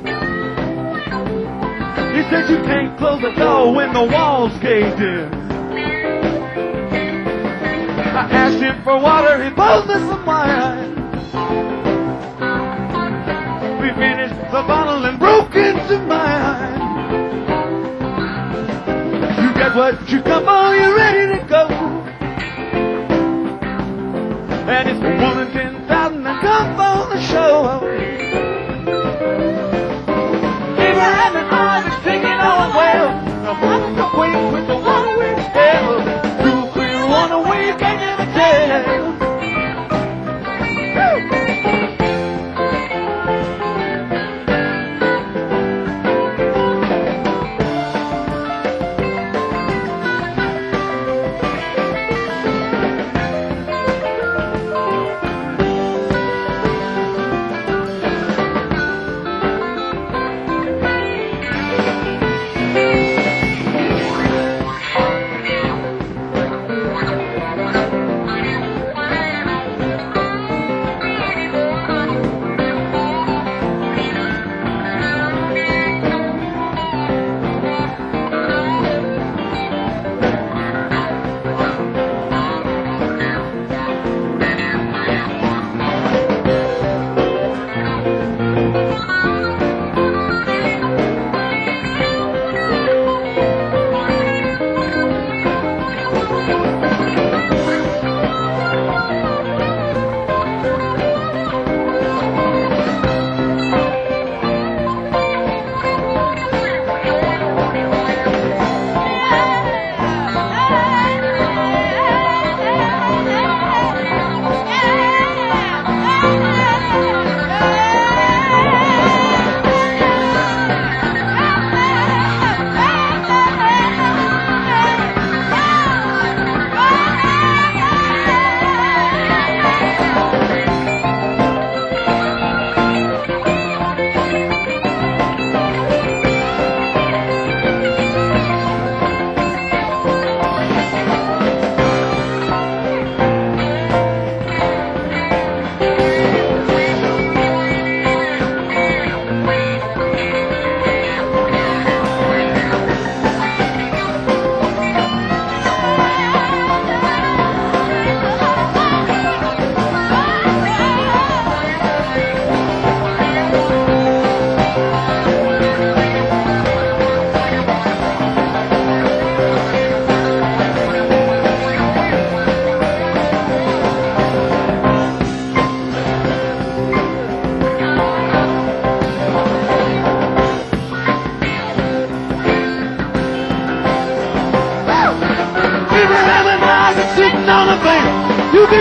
He said you can't close the door when the walls caved in. I asked him for water, he poured me some wine. We finished the bottle and broke into mine. Get what you come on, you're ready to go. And it's 1 in 10,000 that come on the show. Abraham and Isaac singing all well. The one the queen with the one with hell. Two clear one away, you can't never tell.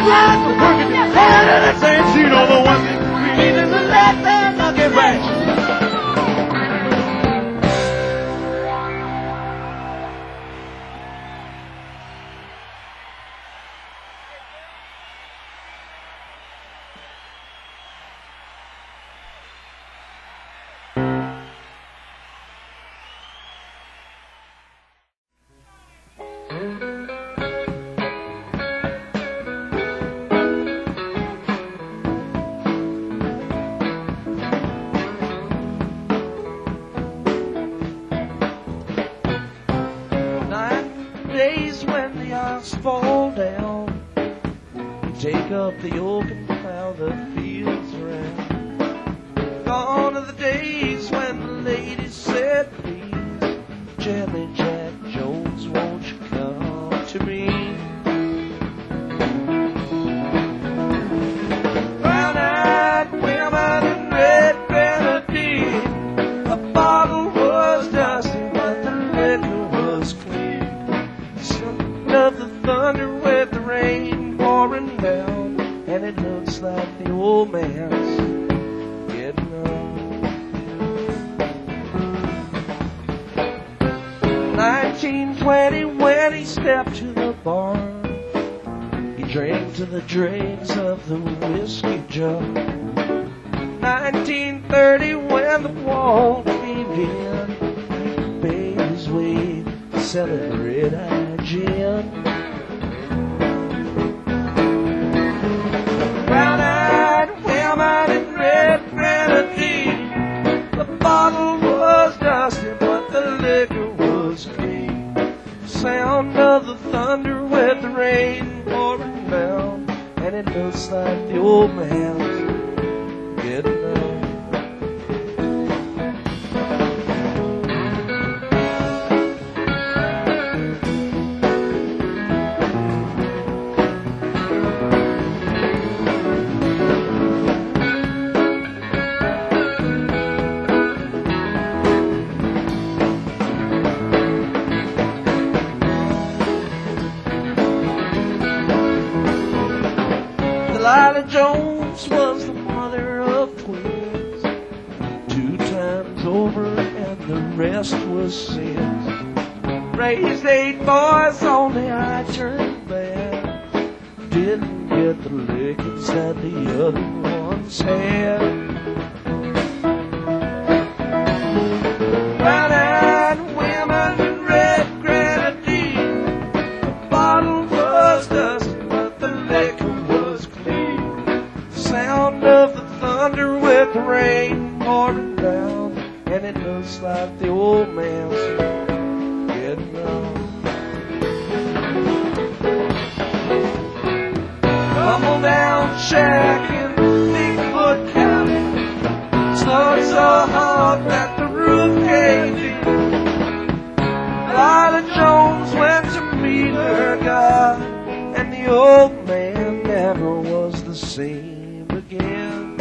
These lines are working harder than the saints. You know the one thing we need is to let them not get right. Days when the ox fall down, you take up the yoke and plow the fields around. Gone are the days when the ladies said, please, Jelly Jack Jones, won't you come to me? Brown-eyed women in red grenadine, a bottle was dusty, but the liquor was clean. Of the thunder with the rain pouring down, and it looks like the old man's getting up. 1920 when he stepped to the bar, he drank to the dregs of the whiskey jug. 1930 when the wall caved in, he paid his way selling red-eye gin. Brown-eyed women in red grenadine, the bottle was dusty, but the liquor was clean. Sound of the thunder with the rain pouring down, and it looks like the old man's getting up. Lila Jones was the mother of twins, 2 times over, and the rest was sins. Raised 8 boys, only I turned bad. Didn't get the lickings that the other ones had. Brown-eyed women in red grenadine, the bottle was dusty, but the liquor was clean. Sound of the thunder with the rain pouring down, and it looks like the old man's getting up. Tumble down shack in Bigfoot County, snowed so hard that the roof caved in. Lila Jones went to meet her God, and the old man never was the same again.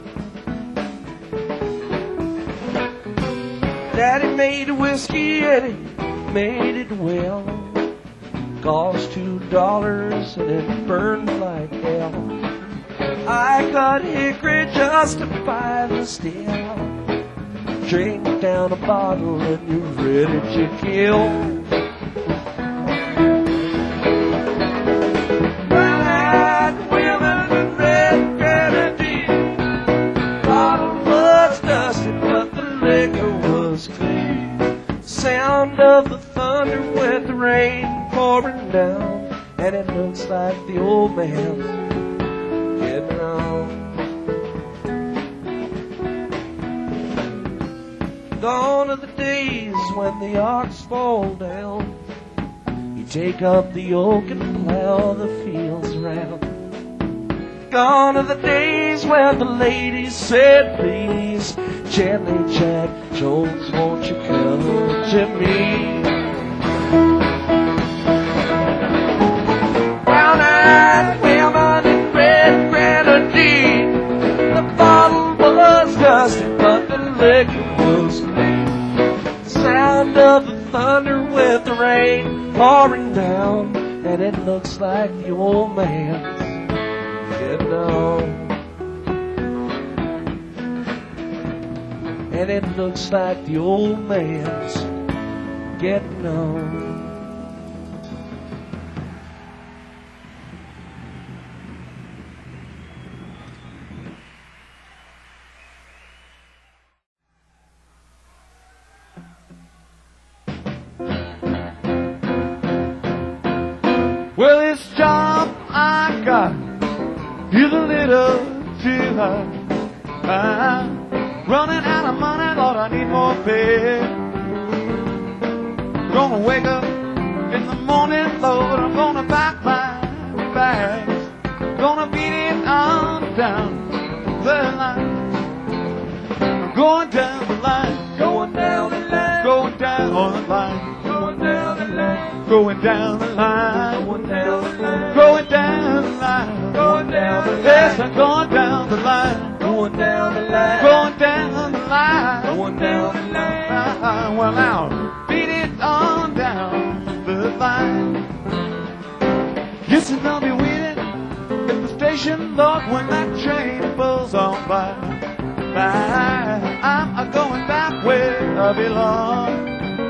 Daddy made whiskey and he made it well. Cost $2 and it burned like hell. I cut hickory just to buy the still. Drink down a bottle and you're ready to kill. Brown-eyed women in red grenadine, bottle was dusty but the liquor was clean. Sound of the thunder with the rain pouring down, and it looks like the old man's getting on. Gone are the days when the ox fall down, you take up the yoke and plow the fields round. Gone are the days when the ladies said, please, Jelly Jack Jones, won't you come to me? Brown-eyed women in red grenadine, the bottle was dusty but the liquor was clean. Sound of the thunder with the rain pouring down, and it looks like the old man's getting on. And it looks like the old man's getting on. Well, this job I got is a little too hard. I'm running out of money, Lord, I need more pay. Gonna wake up in the morning, Lord, I'm gonna pack my bags. Gonna beat it on down the line. I'm going down the line, going down the line, going down the line, going down the line, going down the line, going down the line, going down the line, going down the line. Yes, I'm going down the line, going down the line, going down the line, going down the line. Well, now beat it on down the line. Yes, and I'll be waiting at the station, Lord, when that train pulls on by. I'm going back where I belong.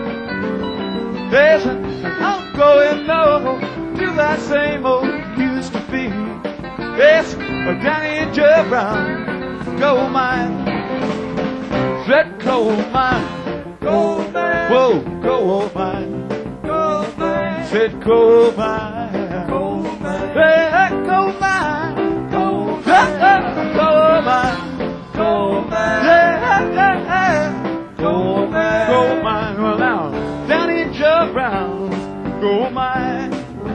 Yes, and I'm going no to that same old used to be. Yes, Danny and Joe Brown, gold mine, said gold mine, gold mine, whoa, gold mine, gold mine, said gold mine, gold mine, hey, gold mine, gold mine, gold mine. Gold mine, yeah, gold mine, gold mine. Well, now, Danny and Joe Brown's gold mine.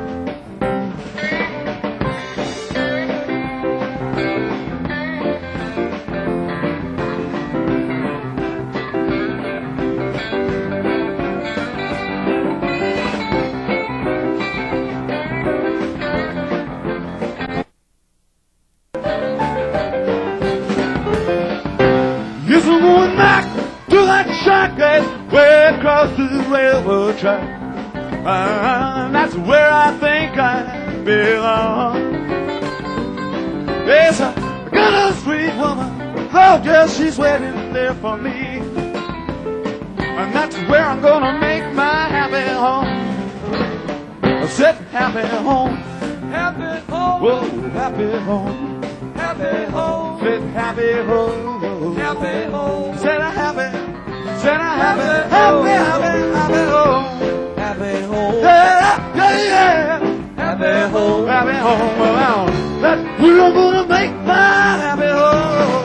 Yes, I'm going back to that shack that's way across the railroad track. That's where I think I belong. Yes, I got a sweet woman, oh, yes, she's waiting there for me. And that's where I'm gonna make my happy home. I said happy home, happy home, whoa, happy home. Happy home, said happy home, happy home, said I happy, said I happy, happy, happy, happy home, happy home, yeah, yeah, yeah, happy home, happy home. Well, now that's where I'm gonna make my happy home.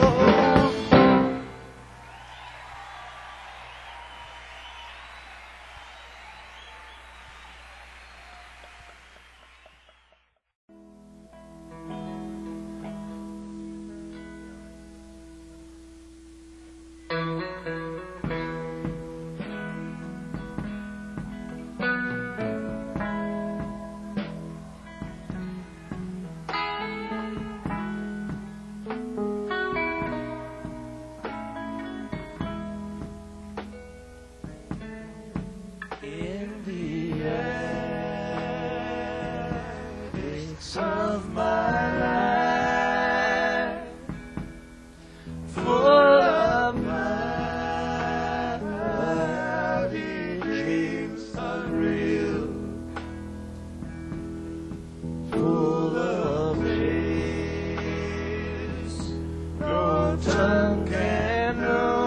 In the attics of my life, full of my bloody dreams unreal, full of days no tongue can know.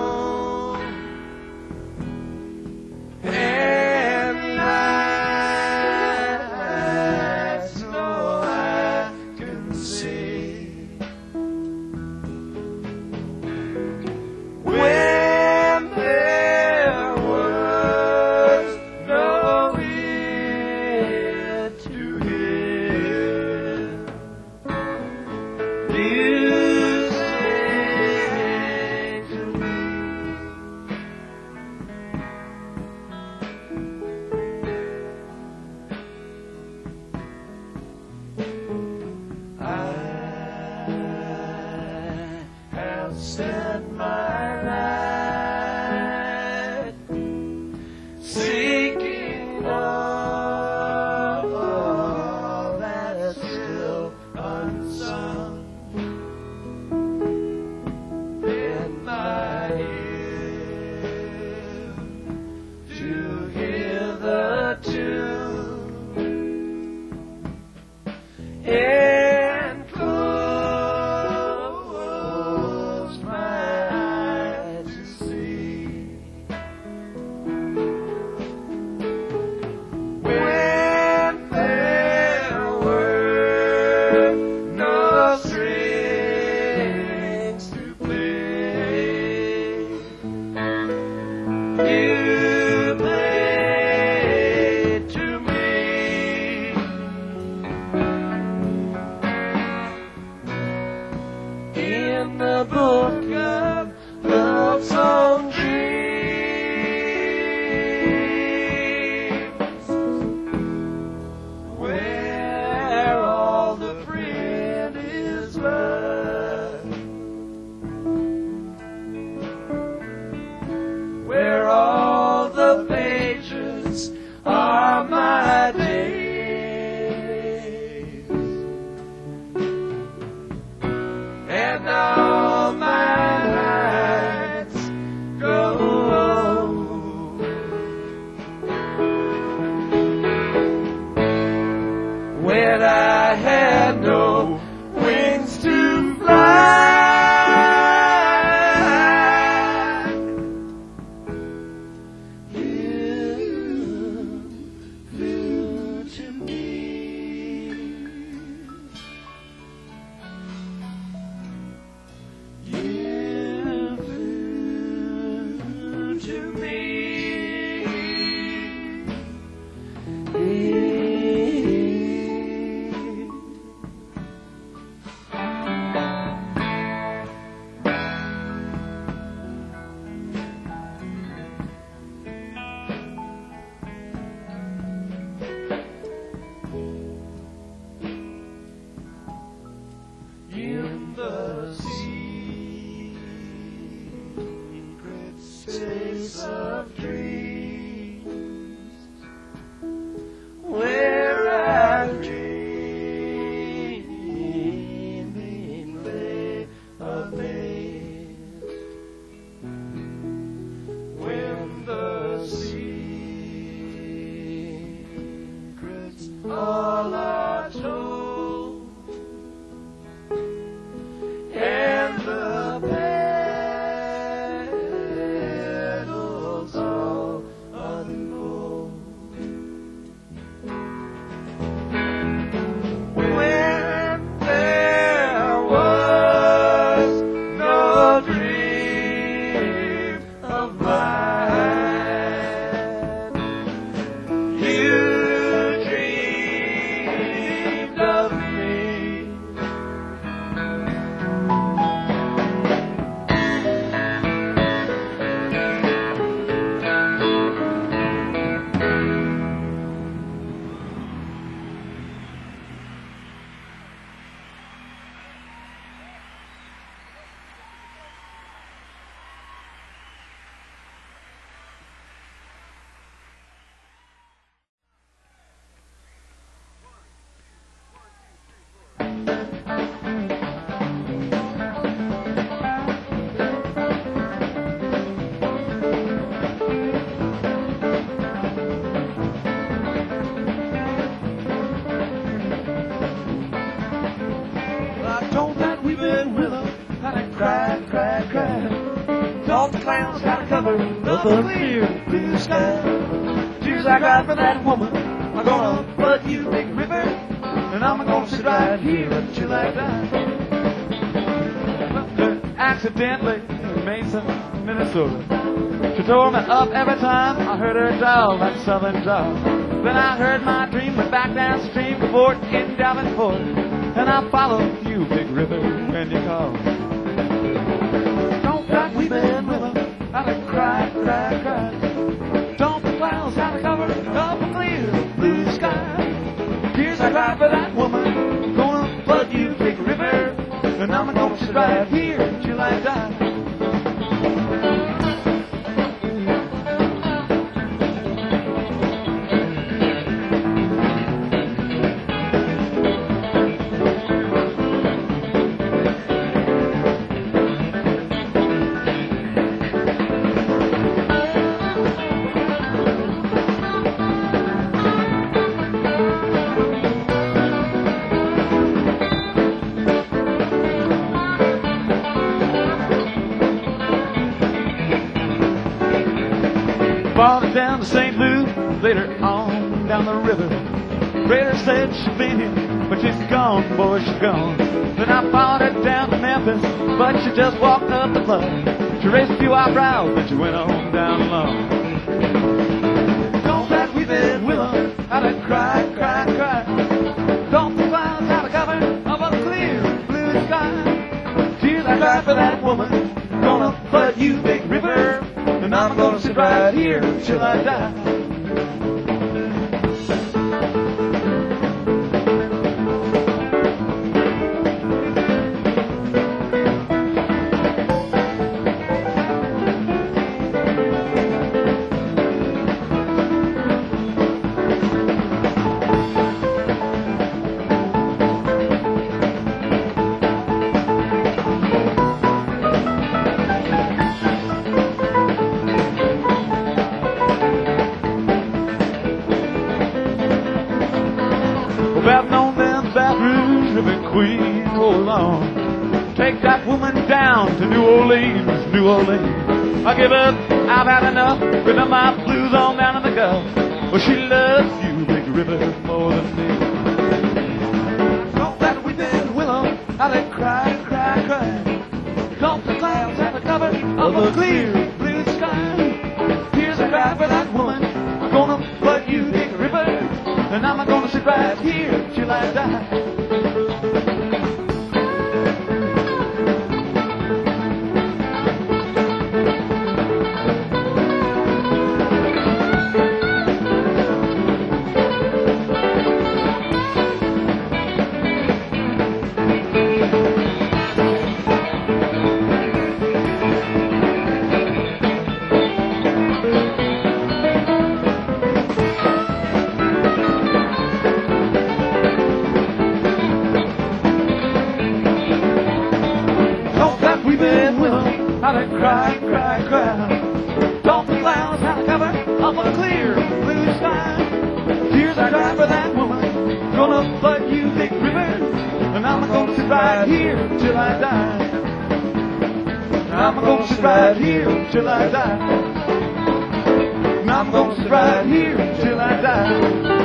Set my light seeking all that is still unsung. in the book of love song dreams, where all the print is blood, where all the pages are my days, and all my nights go. When I had no wings to fly, you flew to me. You flew to me. In the secret space of dreams, where I'm dreaming lay a maze, when the secrets all are told, and the petals all unfold, when there was no dream of mine, you dreamed of me. I told that weeping willow how to cry, cry, cry. Thought the clouds got a cover up a clear blue sky. Tears I got for that woman, I'm gonna flood you, big river, and I'm gonna sit right here until I die. Accidentally in Mason, Minnesota, she tore me up every time I heard her drawl, that southern drawl. Then I heard my dream went back downstream to Fort in Davenport, and I followed you, big river, when you called. Don't that weeping willow how to cry, cry, cry. Don't the clouds have to cover up a clear blue sky. Tears I cry for that woman, gonna flood you, big river, and I'm gonna sit right here till I die. Farther down to St. Louis, later on down the river. Raider said she'd been here, but she's gone, boy, she's gone. Then I followed her down to Memphis, but she just walked up the bluff. She raised a few eyebrows, then she went on down alone. Don't that weeping willow how to cry, cry, cry. Don't the clouds have a cover of a clear blue sky. Tears I cry cry for that woman. Gonna flood you, Big River, and I'm gonna sit right here till I die. I've known them Baton Rouge River Queen, hold on. Take that woman down to New Orleans, New Orleans. I give up, I've had enough, bring up my blues on down to the Gulf. Well, she loves you, Big River, more than me. Talk that weeping willow, how they cry, cry, cry. Talk the clouds at the cover of a clear blue sky. Here's a cry for that woman, I'm gonna flood you, Big River, and I'm gonna sit right here till I die. How they cry, cry, cry. Don't the clouds have the cover of a clear blue sky. Tears I cry for that woman. Gonna flood you, Big River, and I'm gonna sit right here till I die. I'm gonna sit right here till I die. And I'm gonna sit right here till I die.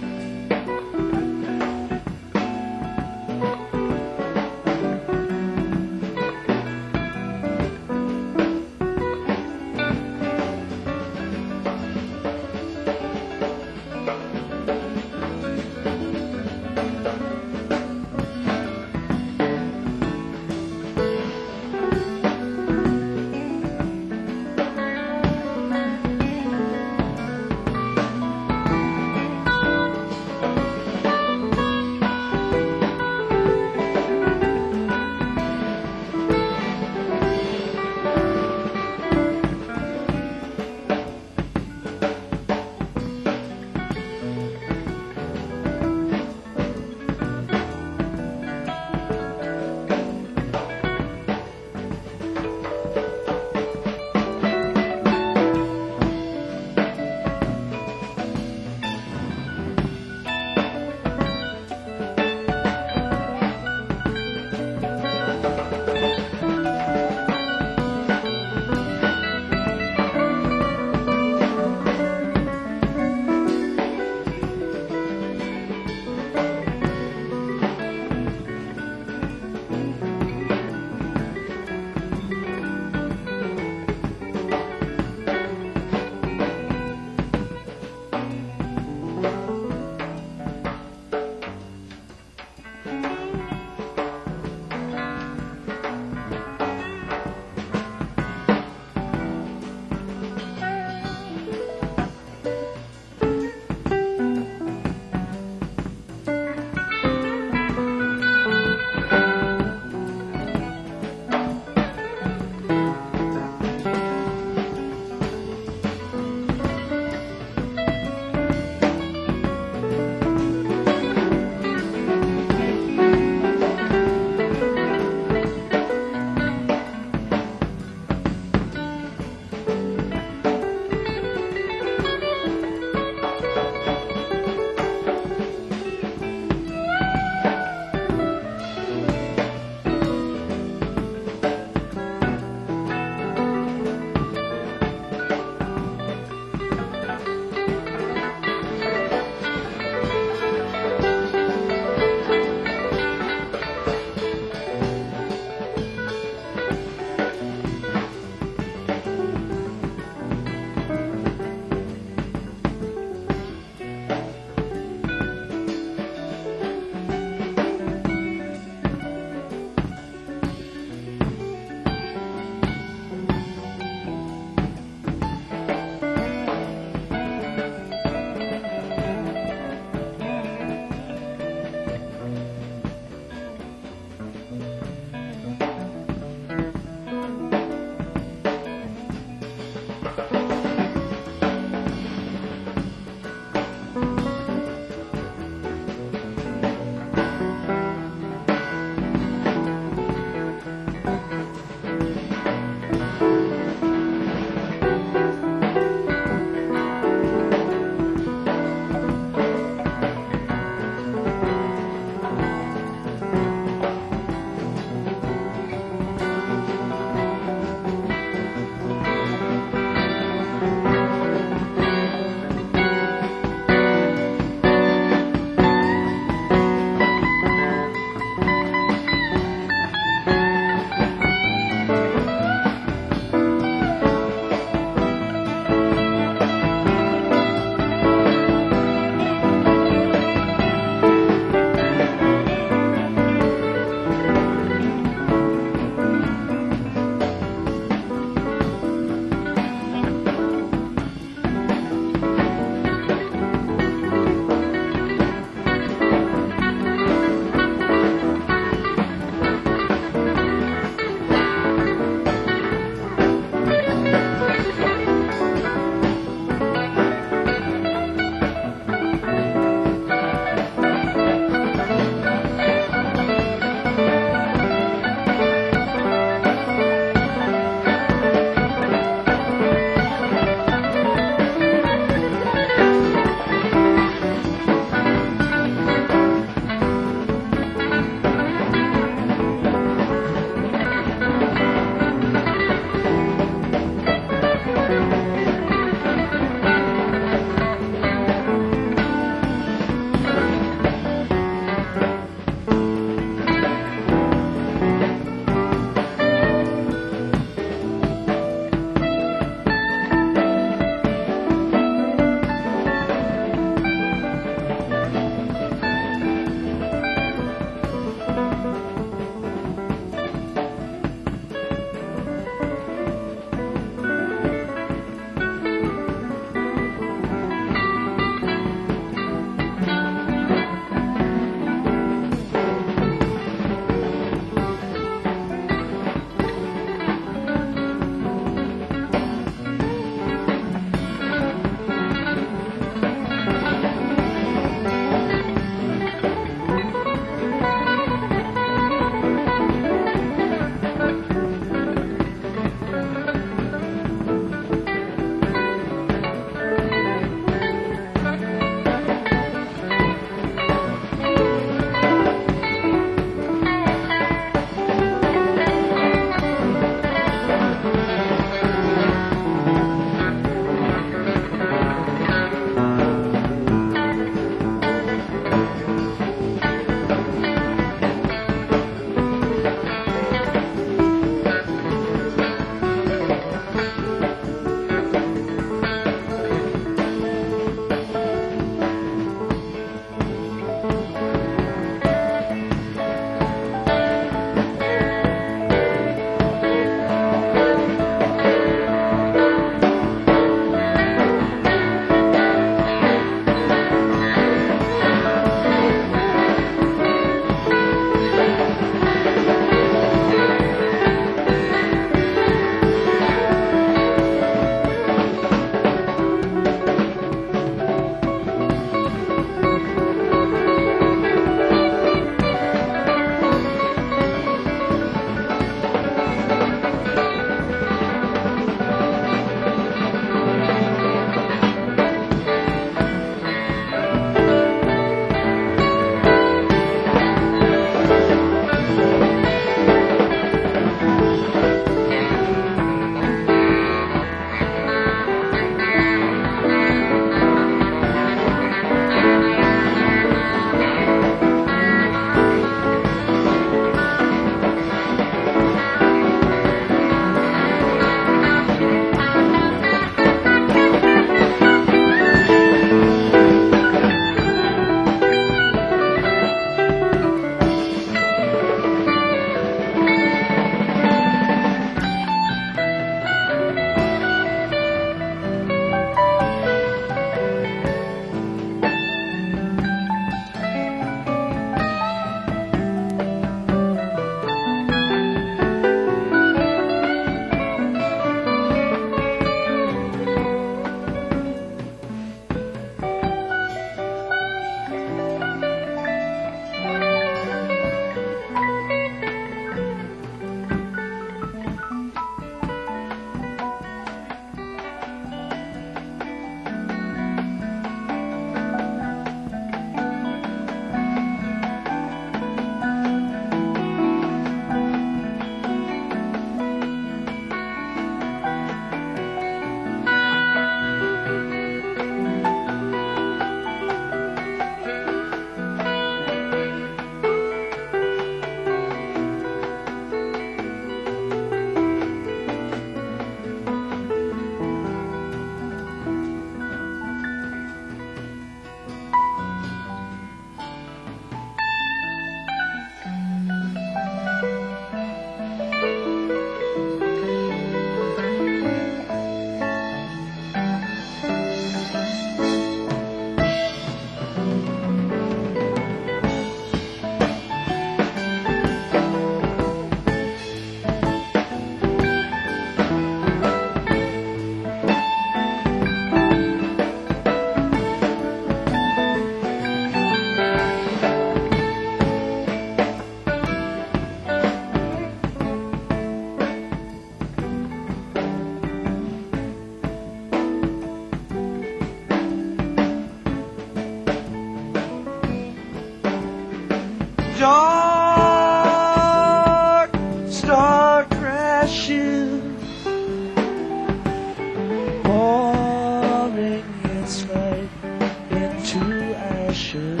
melts right into ashes.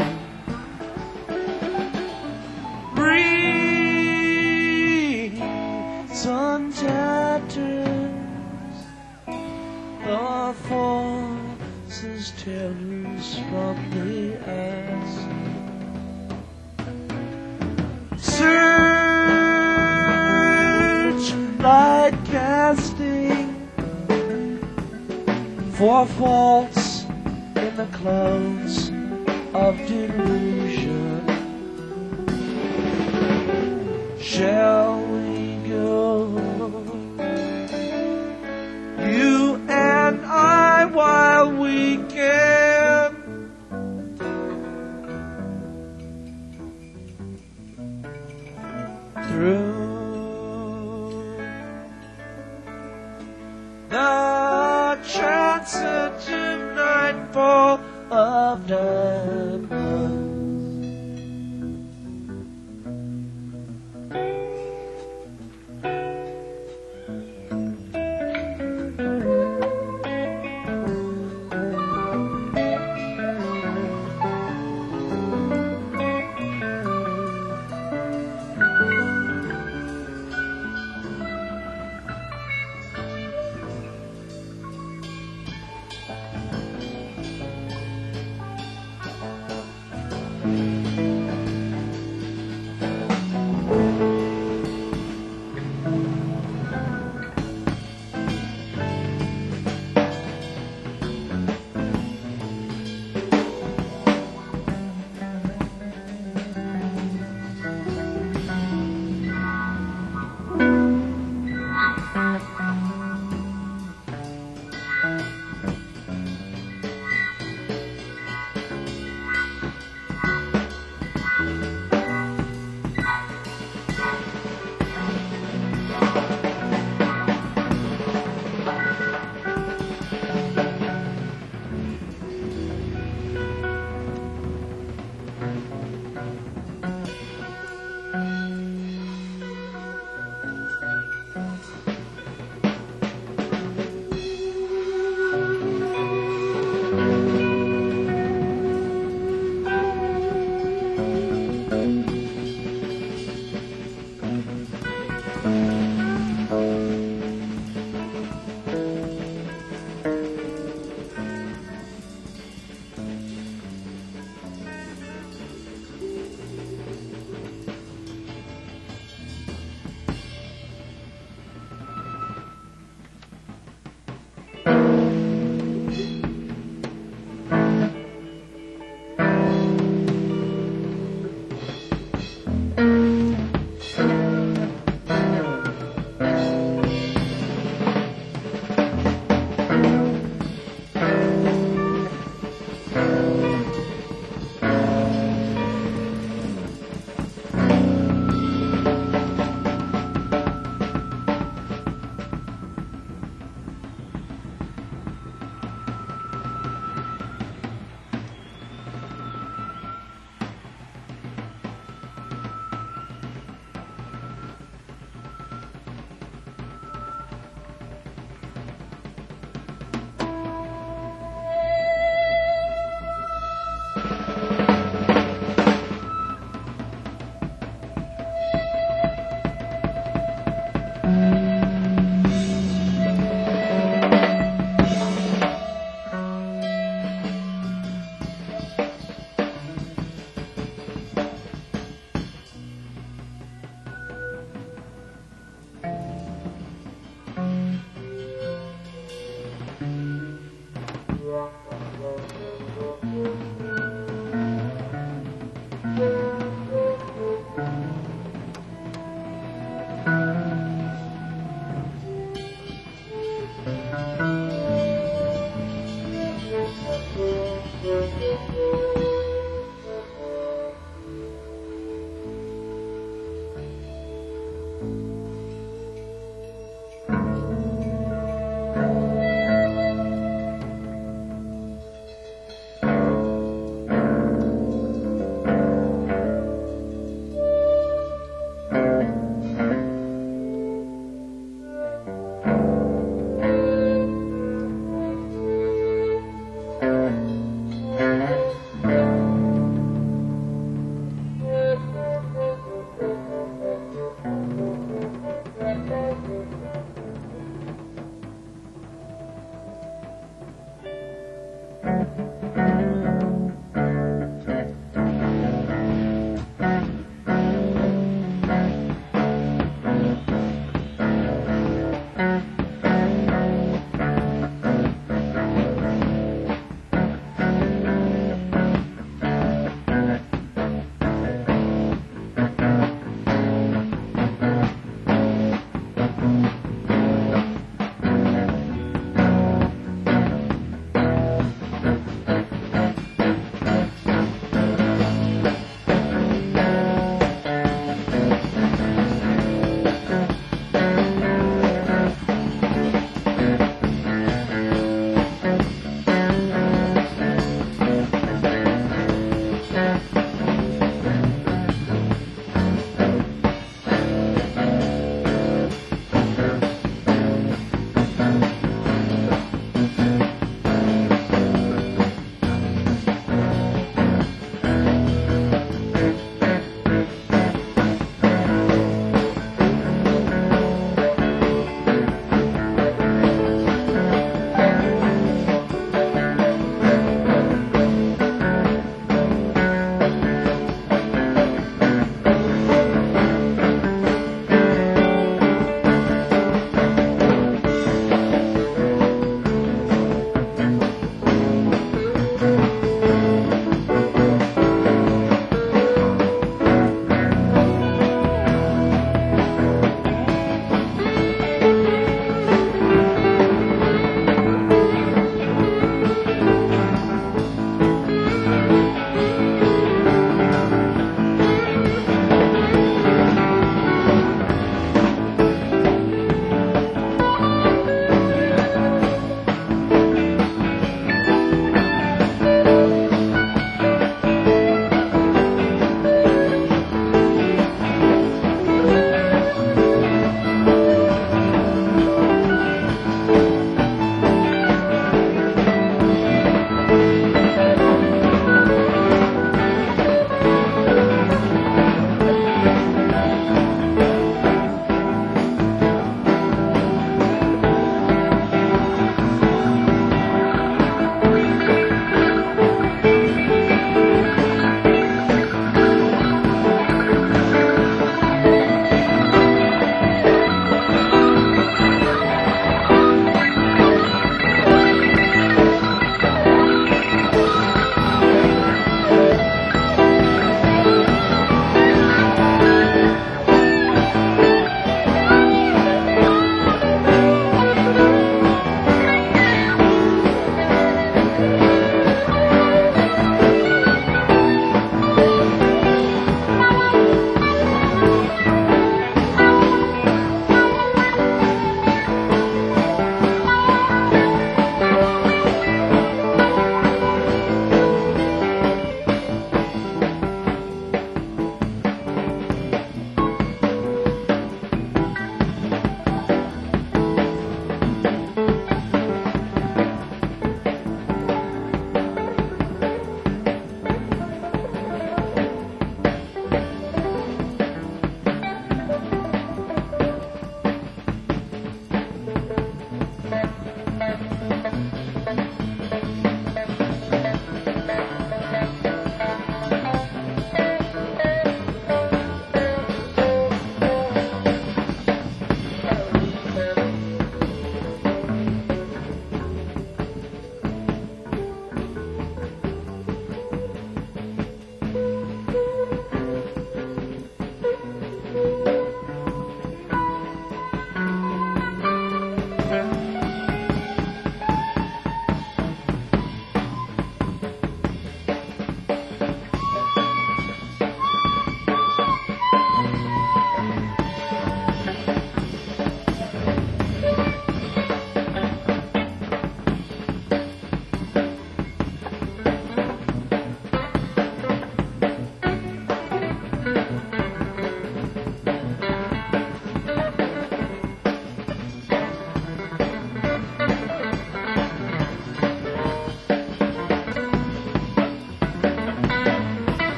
Breathes on tatters, the forces tear loose from the ass. Searchlight casting for faults in the clouds of delusion. Shall we go, you and I, while we can? Through the transcendent nightfall of diamonds.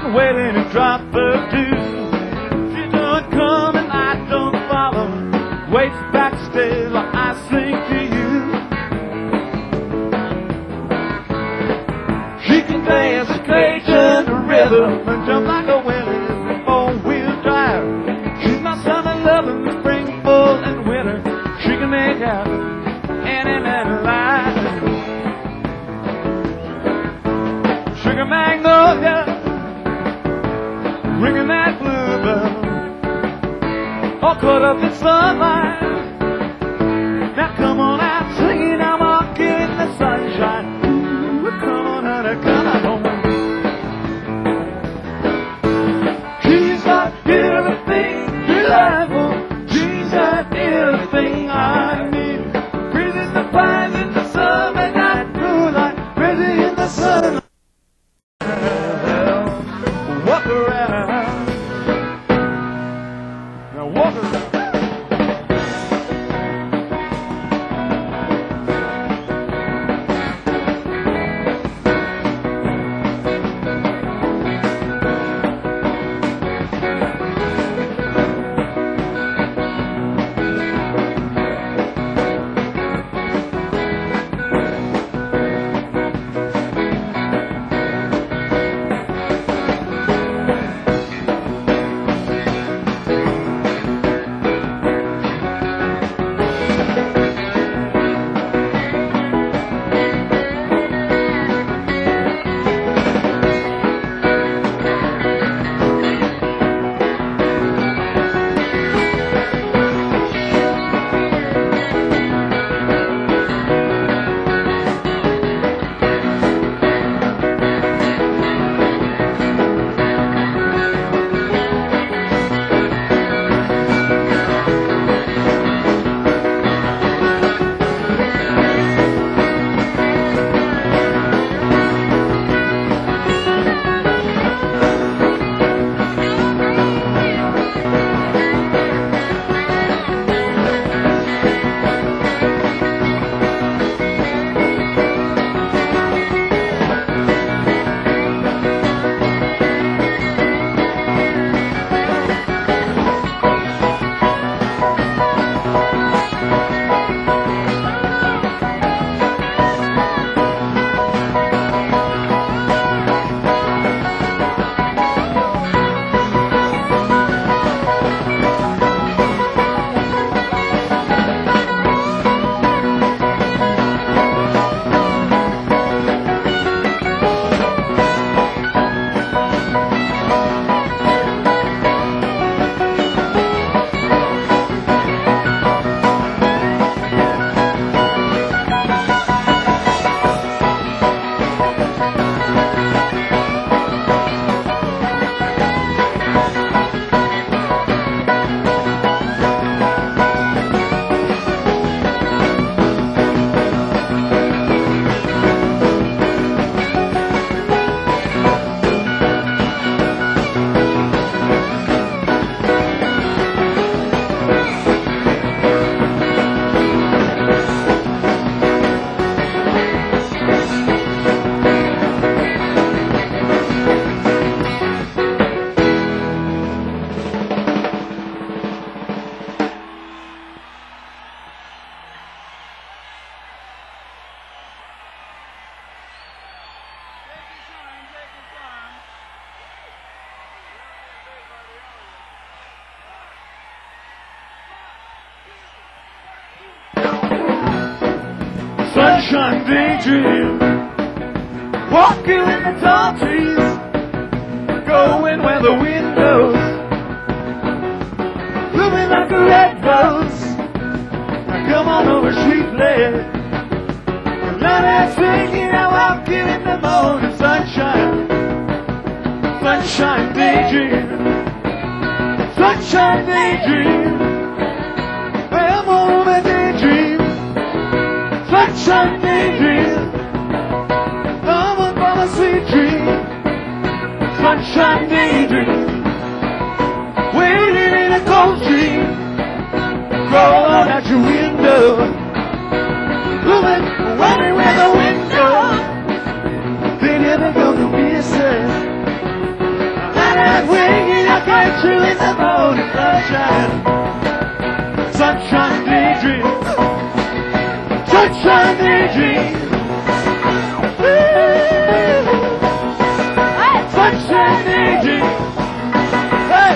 and waiting to drop the dew. She don't come and I don't follow. Waits backstage while I sing to you. She can dance a Cajun rhythm and jump like a winner in four-wheel drive. She's my summer loving, the spring, fall, and winter. She can make out any man alive. Sugar magnolia, ringing that bluebell, all caught up in sunlight. Now come on out, singing, I'm walking in the sunshine. Ooh, come on, honey, come on home. She's got everything delightful. She's got everything I need. Breathing the pines in the summer night moonlight, breathing in the sun. Walk around. Now walk around. Sunshine daydream, walking in the tall trees, going where the wind goes, moving like a red rose. Now come on over, sweet lady, let us singing, I'm walking in the morning sunshine. Sunshine daydream, sunshine daydream, I'm on a daydream. Sunshine daydream, I'm up on a sweet dream. Sunshine daydream, waiting in a cold dream, crawling out your window, moving, wondering where the wind goes. They never gonna miss us. meet you in the morning sunshine. Sunshine daydream. Sunshine daydream. Sunshine daydream. Hey.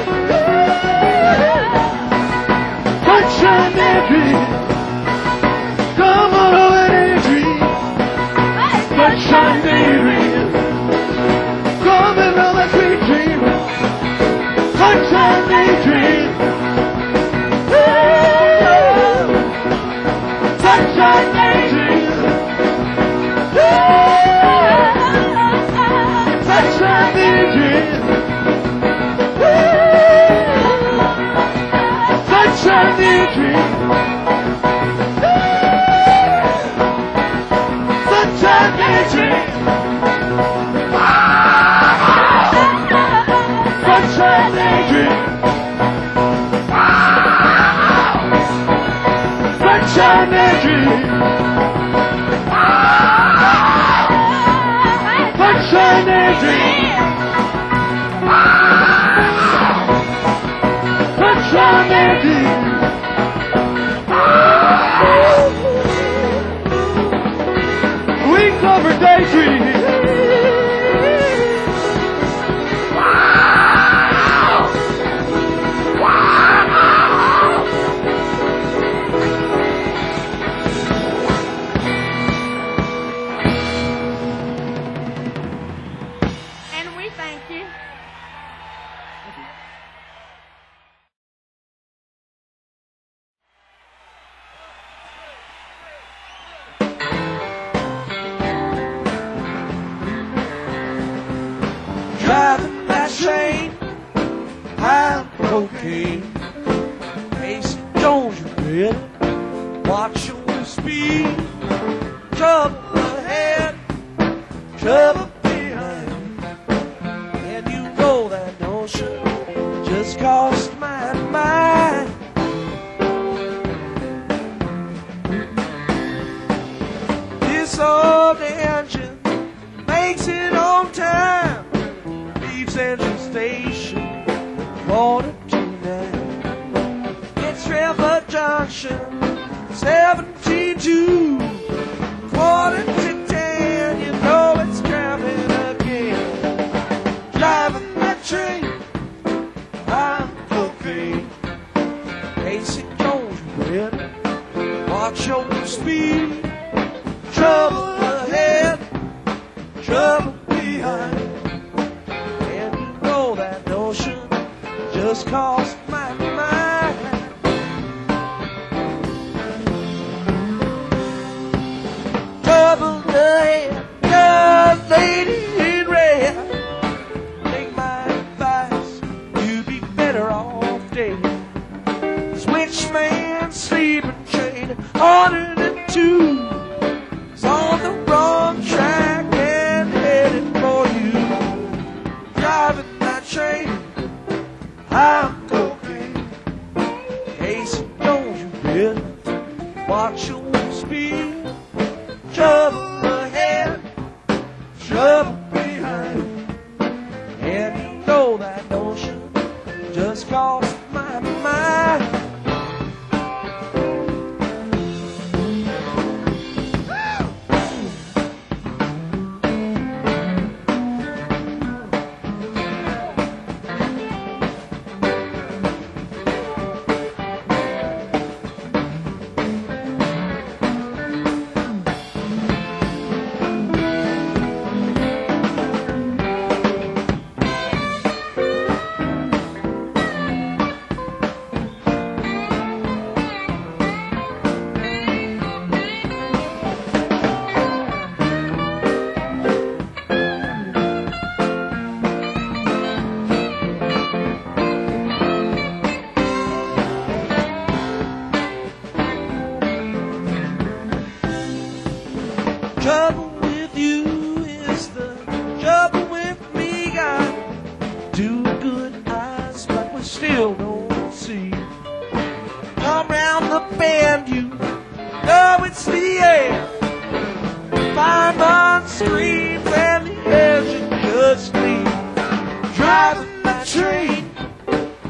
Sunshine daydream. Come on over daydream. Sunshine daydream. Come and roll that sweet dream. Sunshine daydream. Sunshine daydream. Sunshine daydream. Sunshine daydream. Sunshine daydream. Sunshine daydream. Sunshine daydream. Sunshine daydream. Sunshine daydream. We cover daydream. And we thank you. Driving that train, high cocaine. Casey Jones, you better watch your speed. Trouble ahead, trouble behind. And you know that notion just cost my mind. This old engine makes it on time. Central Station, 4:29. It's River Junction, 72. 9:45, you know it's coming again. Driving that train, I'm cocaine. Casey Jones, you better watch your speed. Trouble ahead, trouble behind. That notion just cost my mind. Trouble ahead, young lady in red. Take my advice, you'd be better off dead. Switchman, sleeping train, 102. It's on the wrong track and headed for you. Driving train, I'm cocaine. Casey Jones, you better watch your speed. Trouble ahead, trouble behind. And you know that notion just cost my mind. Trouble with you is the trouble with me. Got two good eyes, but we still don't see. Come round the bend, you know it's the air. 5 months screams and the engine just leaves. Driving that train,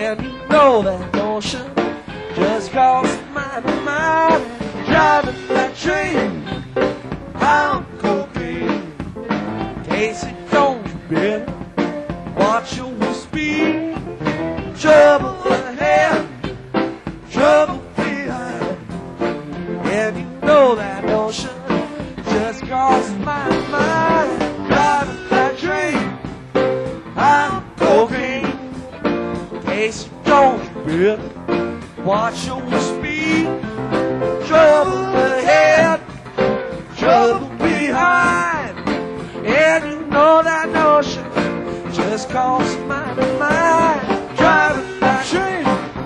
And you know that notion just cost my mind. Driving that train, I'm cocaine. Casey, don't you better watch your speed. Trouble ahead, trouble behind. And you know that notion just cost my mind. Driving that train, I'm cocaine. Casey, don't you better watch your speed. Trouble ahead, trouble behind. And you know that notion just cost my mind. Driving that train,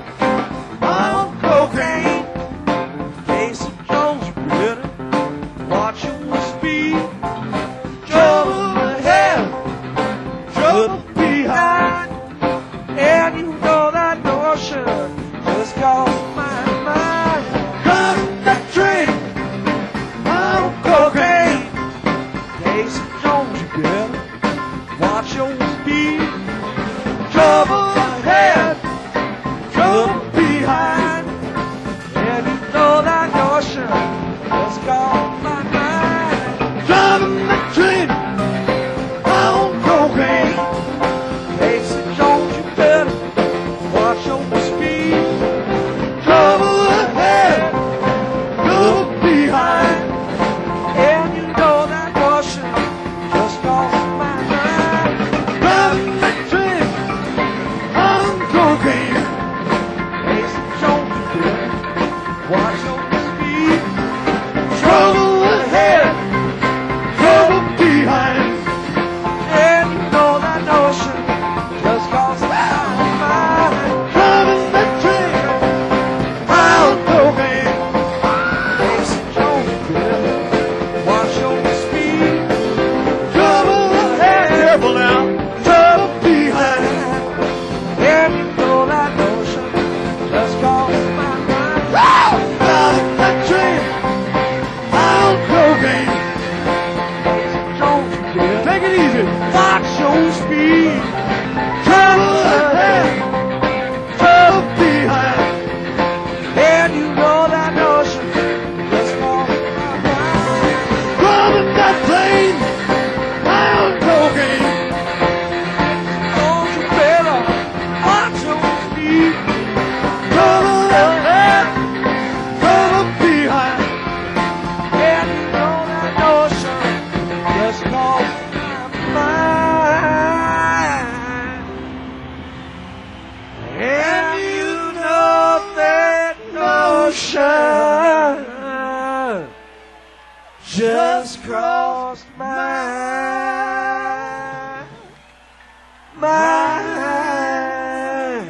I'm cocaine. Casey Jones, you better watch your speed. Trouble ahead, trouble behind. And you know that notion just cost my mind. Driving that train, I'm cocaine. Casey Jones, you better watch your speed. Trouble ahead, trouble behind. And you know that notion just cost my mind. Driving that train, I'm cocaine. Casey Jones, you better watch your speed. Trouble ahead, trouble behind. And you know that notion just cost my mind. Driving that train, I'm cocaine. Casey Jones, you better watch your speed. Trouble ahead, trouble behind. And you know that notion just cost my mind. Driving that train, I'm cocaine. Casey Jones, you better watch your speed. Trouble ahead, Careful now. trouble behind. And you know that notion just cost my mind. Driving that train, I'm cocaine. Casey Jones, you better Take it easy. watch your speed. Trouble ahead, trouble behind. And you know that notion just cost my mind. Driving that plane, I'm cocaine. Don't you better watch your speed. Trouble ahead, trouble behind. And you know that notion just cost my mind. And you know that notion just crossed my mind.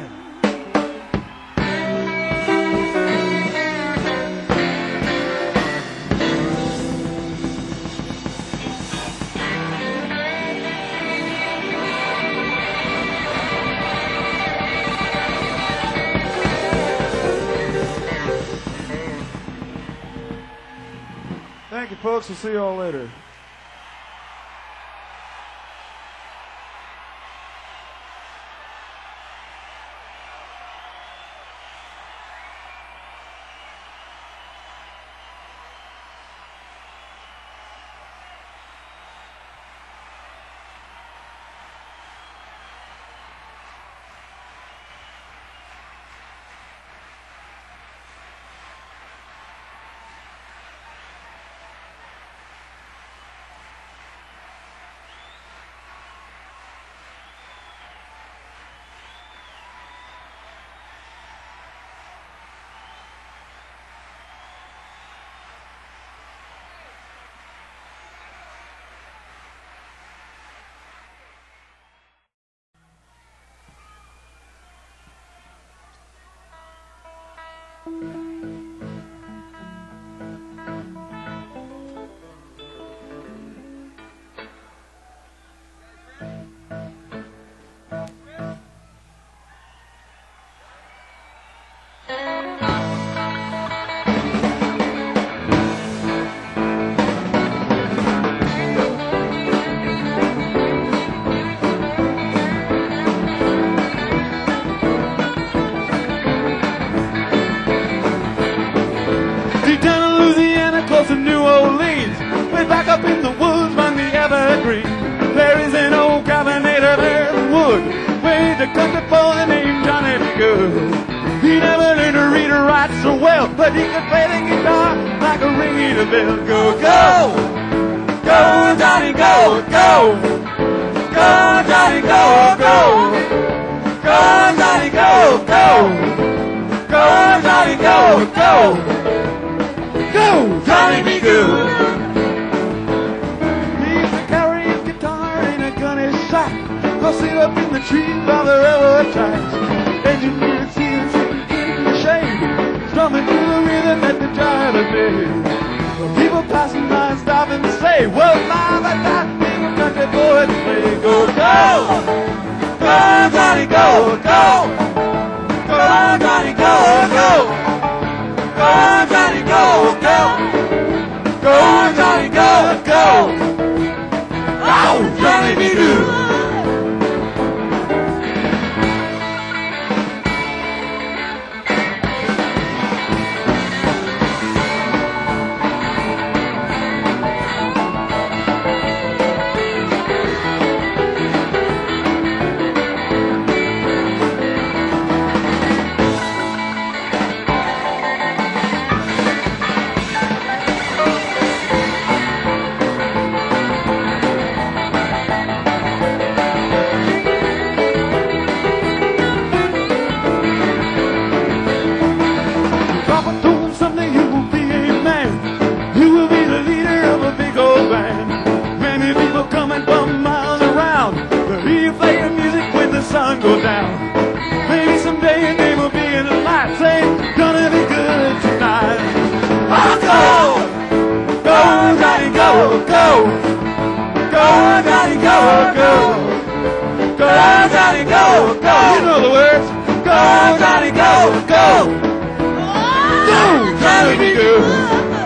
Thank you, folks. We'll see you all later. Way back up in the woods among the evergreens, there is an old cabinator there in wood, with a country boy named Johnny B. Good. He never learned to read or write so well, but he could play the guitar like a ringing bell. Go, go, go, Johnny, go, go, go, Johnny, go, go, go, Johnny, go, go, go, Johnny, go, go, go, Johnny, be good. He used to carry his guitar in a gunny sack, go sit up in the trees by the railroad tracks. Engineers see him sitting in the shade, strumming to the rhythm that the driver made. People passing by and stop and say, well, my, that little country boy to play. Go, go, go, Johnny, go, go, go, Johnny, go, go, go, Johnny, go, go, go, Johnny, go, go, oh, Johnny, be good. Sun goes down. Maybe someday your name will be in the light saying, gonna be good tonight. Oh, go, go, Johnny, go, go, go, Johnny, go, go, go, Johnny, go, go. You know the words. Go, Johnny, go, go, go, Johnny, be good.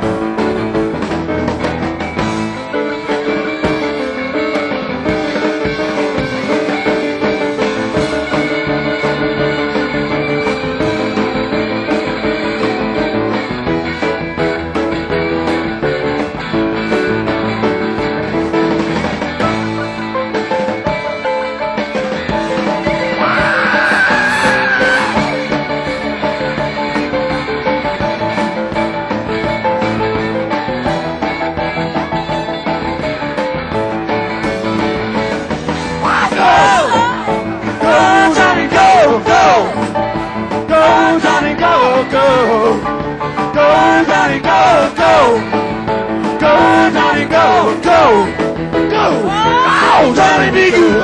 Go, go, Johnny, go, go, go, Johnny, go, go, go, oh, Johnny, be good.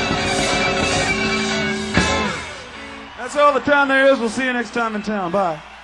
That's all the time there is. We'll see you next time in town. Bye.